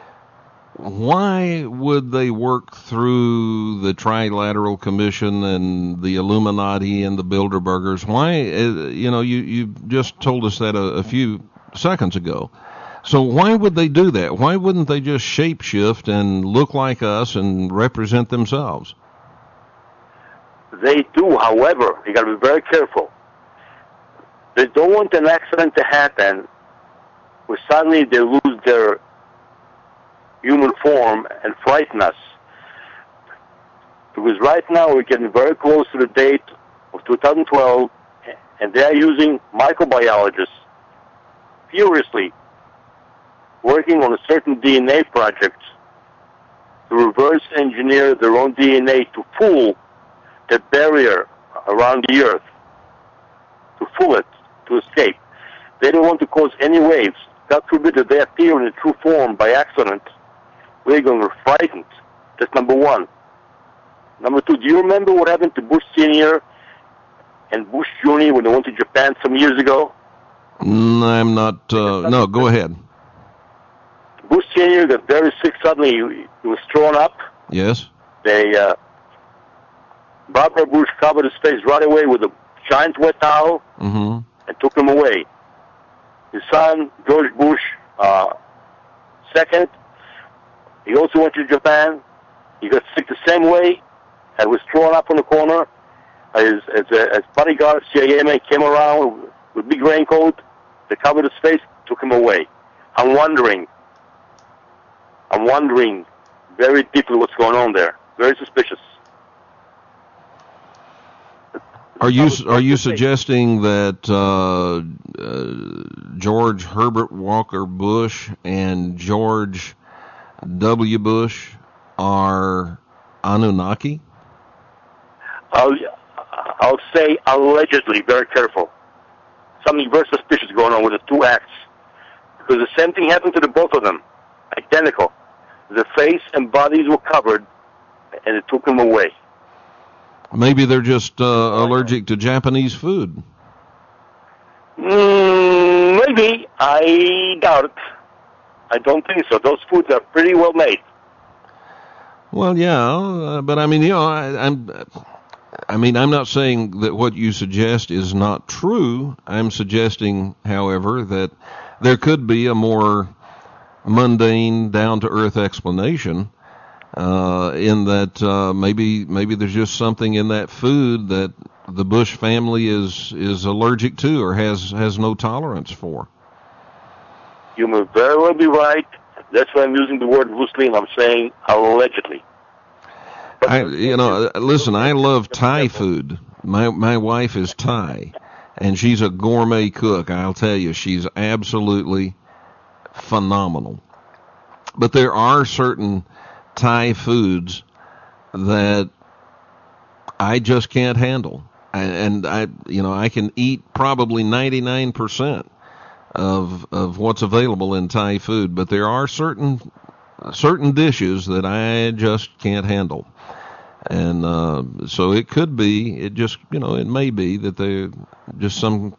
why would they work through the Trilateral Commission and the Illuminati and the Bilderbergers? Why, uh, you know, you, you just told us that a, a few seconds ago. So why would they do that? Why wouldn't they just shapeshift and look like us and represent themselves? They do, however, you got to be very careful. They don't want an accident to happen where suddenly they lose their human form and frighten us. Because right now we're getting very close to the date of two thousand twelve, and they are using microbiologists furiously working on a certain D N A project to reverse engineer their own D N A to fool the barrier around the earth, to fool it, to escape. They don't want to cause any waves. God forbid that they appear in a true form by accident. We're going to be frightened. That's number one. Number two, do you remember what happened to Bush Senior and Bush Junior when they went to Japan some years ago? Mm, I'm not, uh, no, go ahead. Bush Senior got very sick suddenly. He, he was thrown up. Yes. They, uh, Barbara Bush covered his face right away with a giant wet towel mm-hmm. and took him away. His son, George Bush, uh, second, he also went to Japan. He got sick the same way and was thrown up on the corner. His, his, his bodyguard, C I A man, came around with a big raincoat. They covered his face, took him away. I'm wondering, I'm wondering very deeply what's going on there. Very suspicious. Are you are you suggesting that uh, uh, George Herbert Walker Bush and George W. Bush are Anunnaki? I'll, I'll say allegedly, very careful. Something very suspicious going on with the two acts. Because the same thing happened to the both of them. Identical. The face and bodies were covered, and it took them away. Maybe they're just uh, allergic to Japanese food. Mm, maybe. I doubt it. I don't think so. Those foods are pretty well made. Well, yeah, uh, but I mean, you know, I, I'm, I mean, I'm not saying that what you suggest is not true. I'm suggesting, however, that there could be a more mundane, down-to-earth explanation. Uh, in that uh, maybe maybe there's just something in that food that the Bush family is is allergic to or has has no tolerance for. You may very well be right. That's why I'm using the word loosely, and I'm saying allegedly. But I, you know, listen, I love Thai food. My my wife is Thai, and she's a gourmet cook. I'll tell you, she's absolutely phenomenal. But there are certain Thai foods that I just can't handle, and I, you know, I can eat probably ninety-nine percent of of what's available in Thai food, but there are certain certain dishes that I just can't handle, and uh, so it could be, it just, you know, it may be that they're just some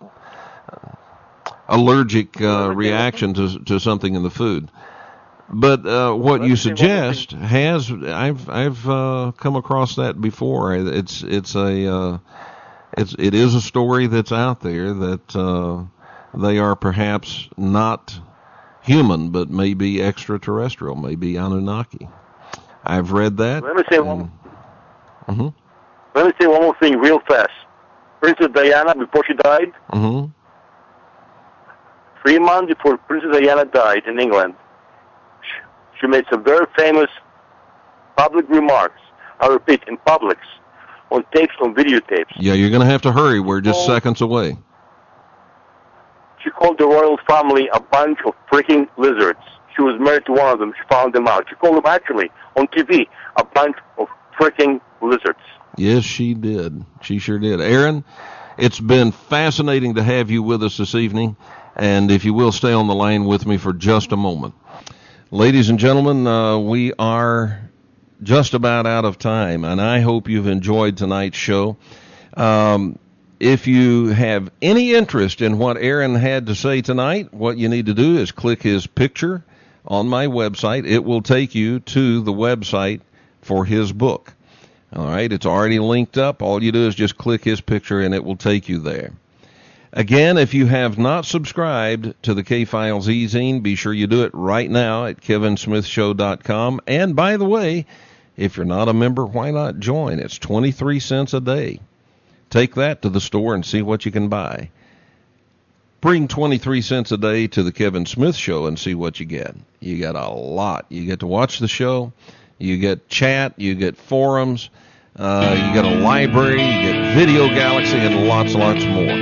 allergic uh, reaction to to something in the food. But uh, what you suggest has, I've I've uh, come across that before. It's it's a uh, it's it is a story that's out there that uh, they are perhaps not human, but maybe extraterrestrial, maybe Anunnaki. I've read that. Let me say one. Mm-hmm. Let me say one more thing real fast. Princess Diana, before she died, mm-hmm. three months before Princess Diana died in England, she made some very famous public remarks. I repeat, in publics, on tapes, on videotapes. Yeah, you're going to have to hurry. We're just seconds away. She called the royal family a bunch of freaking lizards. She was married to one of them. She found them out. She called them, actually, on T V, a bunch of freaking lizards. Yes, she did. She sure did. Aaron, it's been fascinating to have you with us this evening, and if you will, stay on the line with me for just a moment. Ladies and gentlemen, uh, we are just about out of time, and I hope you've enjoyed tonight's show. Um, if you have any interest in what Aaron had to say tonight, what you need to do is click his picture on my website. It will take you to the website for his book. All right, it's already linked up. All you do is just click his picture, and it will take you there. Again, if you have not subscribed to the K-Files e-zine, be sure you do it right now at kevin smith show dot com. And by the way, if you're not a member, why not join? It's twenty-three cents a day. Take that to the store and see what you can buy. Bring twenty-three cents a day to the Kevin Smith Show and see what you get. You get a lot. You get to watch the show. You get chat. You get forums. Uh, you get a library. You get Video Galaxy and lots, lots more.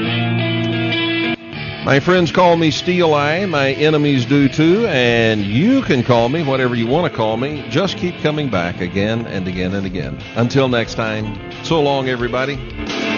My friends call me Steel Eye. My enemies do too. And you can call me whatever you want to call me. Just keep coming back again and again and again. Until next time, so long, everybody.